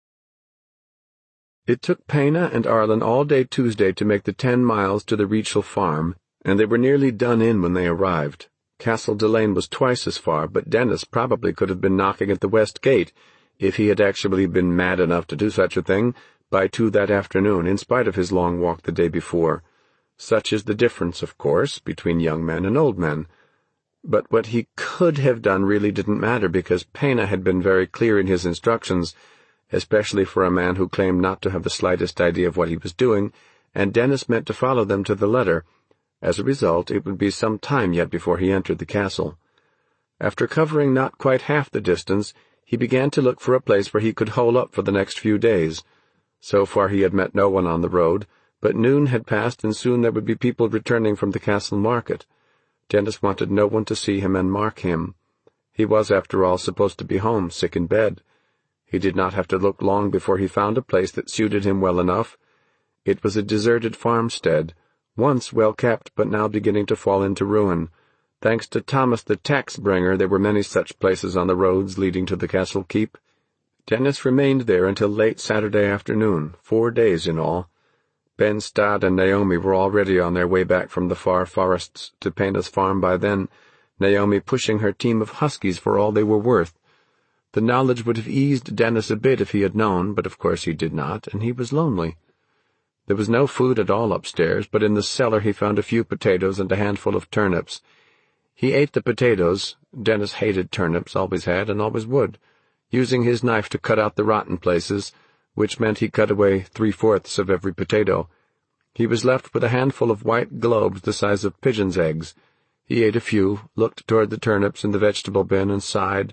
It took Pena and Arlen all day Tuesday to make the ten miles to the Reachel farm, and they were nearly done in when they arrived. Castle Delaine was twice as far, but Dennis probably could have been knocking at the west gate, if he had actually been mad enough to do such a thing, by two that afternoon, in spite of his long walk the day before. Such is the difference, of course, between young men and old men. But what he could have done really didn't matter, because Pena had been very clear in his instructions, especially for a man who claimed not to have the slightest idea of what he was doing, and Dennis meant to follow them to the letter. As a result, it would be some time yet before he entered the castle. After covering not quite half the distance, he began to look for a place where he could hole up for the next few days. So far he had met no one on the road, but noon had passed and soon there would be people returning from the castle market. Dennis wanted no one to see him and mark him. He was, after all, supposed to be home, sick in bed. He did not have to look long before he found a place that suited him well enough. It was a deserted farmstead, once well-kept but now beginning to fall into ruin. Thanks to Thomas the tax-bringer, there were many such places on the roads leading to the castle keep. Dennis remained there until late Saturday afternoon, four days in all. Ben Stad and Naomi were already on their way back from the far forests to Pena's farm by then, Naomi pushing her team of huskies for all they were worth. The knowledge would have eased Dennis a bit if he had known, but of course he did not, and he was lonely. There was no food at all upstairs, but in the cellar he found a few potatoes and a handful of turnips. He ate the potatoes. Dennis hated turnips, always had, and always would, using his knife to cut out the rotten places, which meant he cut away three-fourths of every potato. He was left with a handful of white globes the size of pigeons' eggs. He ate a few, looked toward the turnips in the vegetable bin, and sighed.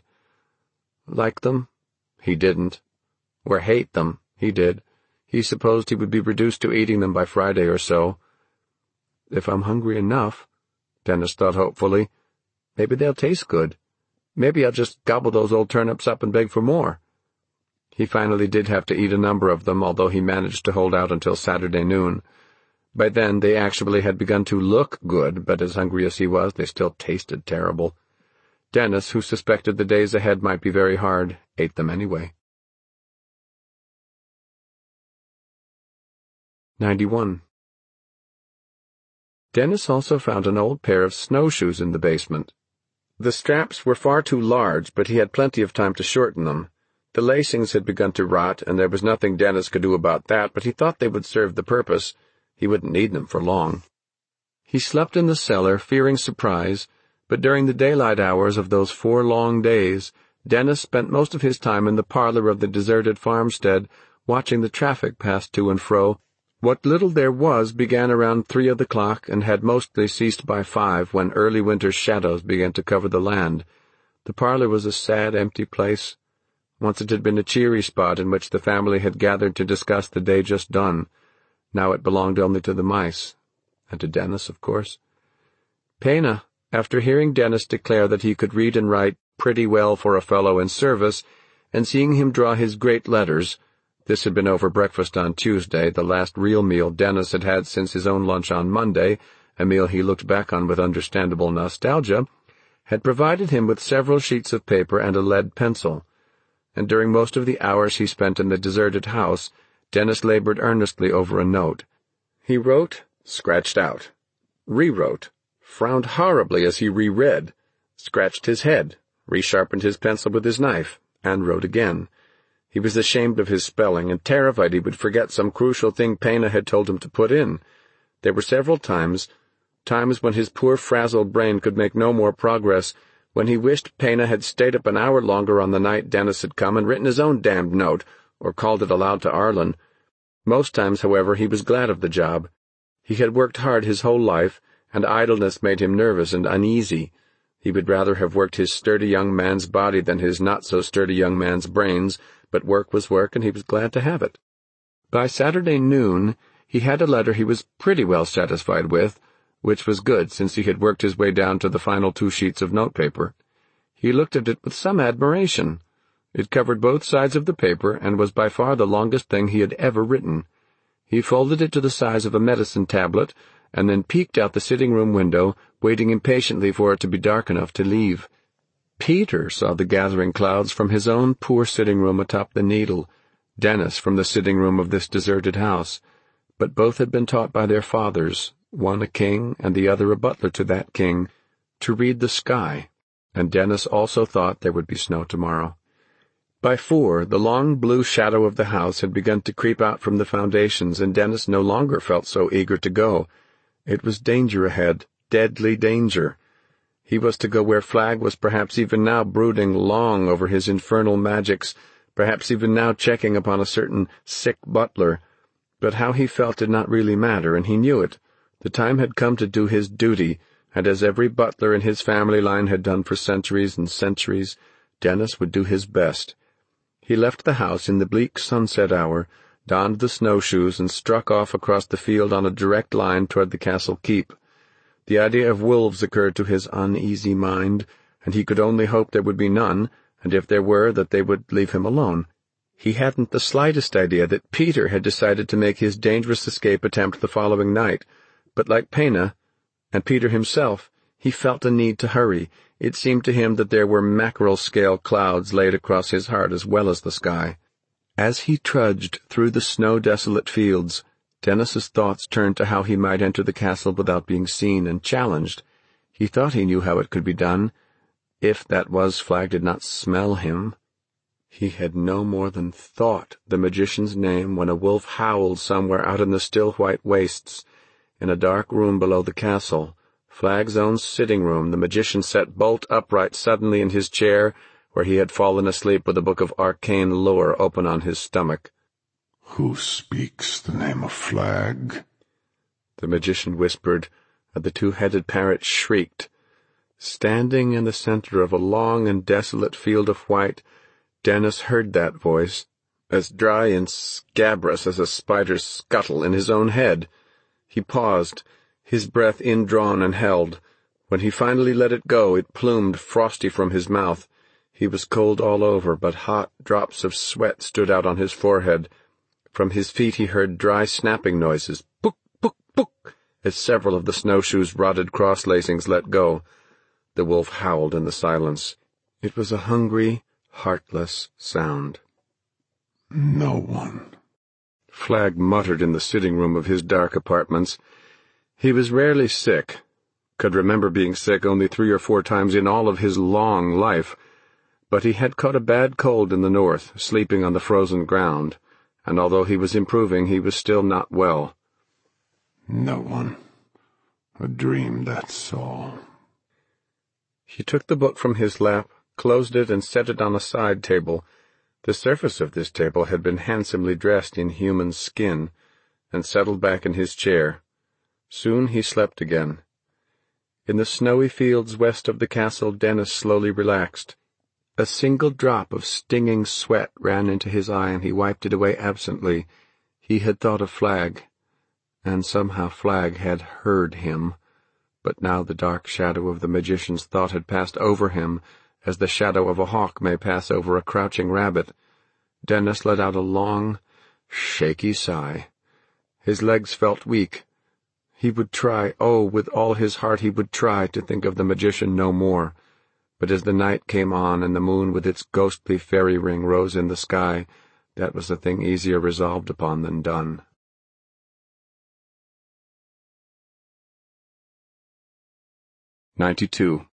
Like them? He didn't. Or hate them? He did. He supposed he would be reduced to eating them by Friday or so. If I'm hungry enough, Dennis thought hopefully, maybe they'll taste good. Maybe I'll just gobble those old turnips up and beg for more. He finally did have to eat a number of them, although he managed to hold out until Saturday noon. By then they actually had begun to look good, but as hungry as he was, they still tasted terrible. Dennis, who suspected the days ahead might be very hard, ate them anyway. ninety-one. Dennis also found an old pair of snowshoes in the basement. The straps were far too large, but he had plenty of time to shorten them. The lacings had begun to rot, and there was nothing Dennis could do about that, but he thought they would serve the purpose. He wouldn't need them for long. He slept in the cellar, fearing surprise, but during the daylight hours of those four long days, Dennis spent most of his time in the parlor of the deserted farmstead, watching the traffic pass to and fro. What little there was began around three of the clock and had mostly ceased by five, when early winter shadows began to cover the land. The parlor was a sad, empty place. Once it had been a cheery spot in which the family had gathered to discuss the day just done. Now it belonged only to the mice, and to Dennis, of course. Pena, after hearing Dennis declare that he could read and write pretty well for a fellow in service, and seeing him draw his great letters — this had been over breakfast on Tuesday, the last real meal Dennis had had since his own lunch on Monday, a meal he looked back on with understandable nostalgia — had provided him with several sheets of paper and a lead pencil. And during most of the hours he spent in the deserted house, Dennis labored earnestly over a note. He wrote, scratched out, rewrote, frowned horribly as he reread, scratched his head, resharpened his pencil with his knife, and wrote again. He was ashamed of his spelling and terrified he would forget some crucial thing Pena had told him to put in. There were several times, times when his poor frazzled brain could make no more progress, when he wished Pena had stayed up an hour longer on the night Dennis had come and written his own damned note, or called it aloud to Arlen. Most times, however, he was glad of the job. He had worked hard his whole life, and idleness made him nervous and uneasy. He would rather have worked his sturdy young man's body than his not-so-sturdy young man's brains, but work was work, and he was glad to have it. By Saturday noon, he had a letter he was pretty well satisfied with, which was good since he had worked his way down to the final two sheets of notepaper. He looked at it with some admiration. It covered both sides of the paper and was by far the longest thing he had ever written. He folded it to the size of a medicine tablet, and then peeked out the sitting-room window, waiting impatiently for it to be dark enough to leave. Peter saw the gathering clouds from his own poor sitting-room atop the Needle, Dennis from the sitting-room of this deserted house, but both had been taught by their fathers, one a king and the other a butler to that king, to read the sky, and Dennis also thought there would be snow tomorrow. By four, the long blue shadow of the house had begun to creep out from the foundations, and Dennis no longer felt so eager to go. It was danger ahead, deadly danger. He was to go where Flagg was perhaps even now brooding long over his infernal magics, perhaps even now checking upon a certain sick butler. But how he felt did not really matter, and he knew it. The time had come to do his duty, and as every butler in his family line had done for centuries and centuries, Dennis would do his best. He left the house in the bleak sunset hour, donned the snowshoes, and struck off across the field on a direct line toward the castle keep. The idea of wolves occurred to his uneasy mind, and he could only hope there would be none, and if there were, that they would leave him alone. He hadn't the slightest idea that Peter had decided to make his dangerous escape attempt the following night, but like Pena, and Peter himself, he felt a need to hurry. It seemed to him that there were mackerel-scale clouds laid across his heart as well as the sky. As he trudged through the snow-desolate fields, Dennis's thoughts turned to how he might enter the castle without being seen and challenged. He thought he knew how it could be done, if that was Flagg did not smell him. He had no more than thought the magician's name when a wolf howled somewhere out in the still white wastes. In a dark room below the castle, Flagg's own sitting-room, the magician sat bolt upright suddenly in his chair, where he had fallen asleep with a book of arcane lore open on his stomach. "Who speaks the name of Flagg?" the magician whispered, and the two-headed parrot shrieked. Standing in the center of a long and desolate field of white, Dennis heard that voice, as dry and scabrous as a spider's scuttle in his own head. He paused, his breath indrawn and held. When he finally let it go, it plumed frosty from his mouth. He was cold all over, but hot drops of sweat stood out on his forehead. From his feet he heard dry snapping noises. Book, book, book. As several of the snowshoe's rotted cross-lacings let go, the wolf howled in the silence. It was a hungry, heartless sound. No one. Flagg muttered in the sitting-room of his dark apartments. He was rarely sick, could remember being sick only three or four times in all of his long life, but he had caught a bad cold in the north, sleeping on the frozen ground, and although he was improving, he was still not well. No one. A dream, that's all. He took the book from his lap, closed it, and set it on a side table. The surface of this table had been handsomely dressed in human skin, and settled back in his chair. Soon he slept again. In the snowy fields west of the castle, Dennis slowly relaxed. A single drop of stinging sweat ran into his eye, and he wiped it away absently. He had thought of Flagg, and somehow Flagg had heard him, but now the dark shadow of the magician's thought had passed over him, as the shadow of a hawk may pass over a crouching rabbit. Dennis let out a long, shaky sigh. His legs felt weak. He would try, oh, with all his heart he would try to think of the magician no more. But as the night came on and the moon with its ghostly fairy ring rose in the sky, that was a thing easier resolved upon than done. Ninety-two.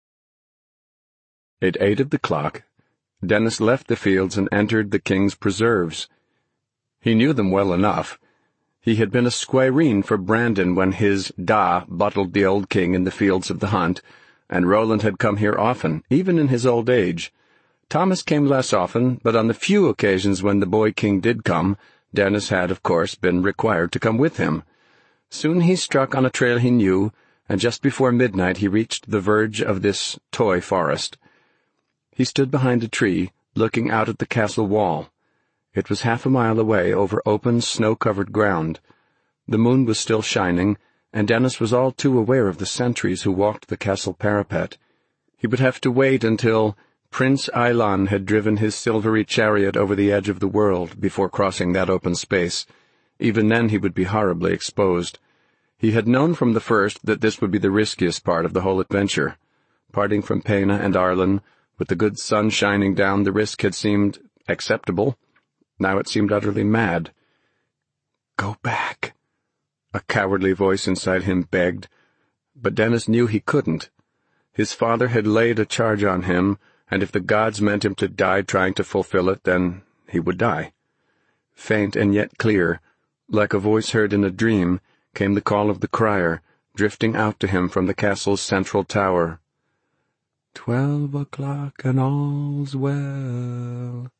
At eight of the clock, Dennis left the fields and entered the king's preserves. He knew them well enough. He had been a squireen for Brandon when his da bottled the old king in the fields of the hunt, and Roland had come here often, even in his old age. Thomas came less often, but on the few occasions when the boy king did come, Dennis had, of course, been required to come with him. Soon he struck on a trail he knew, and just before midnight he reached the verge of this toy forest. He stood behind a tree, looking out at the castle wall. It was half a mile away, over open, snow-covered ground. The moon was still shining, and Dennis was all too aware of the sentries who walked the castle parapet. He would have to wait until Prince Ailon had driven his silvery chariot over the edge of the world before crossing that open space. Even then he would be horribly exposed. He had known from the first that this would be the riskiest part of the whole adventure. Parting from Pena and Arlen, with the good sun shining down, the risk had seemed acceptable. Now it seemed utterly mad. "Go back," a cowardly voice inside him begged, but Dennis knew he couldn't. His father had laid a charge on him, and if the gods meant him to die trying to fulfill it, then he would die. Faint and yet clear, like a voice heard in a dream, came the call of the crier, drifting out to him from the castle's central tower. "Twelve o'clock and all's well."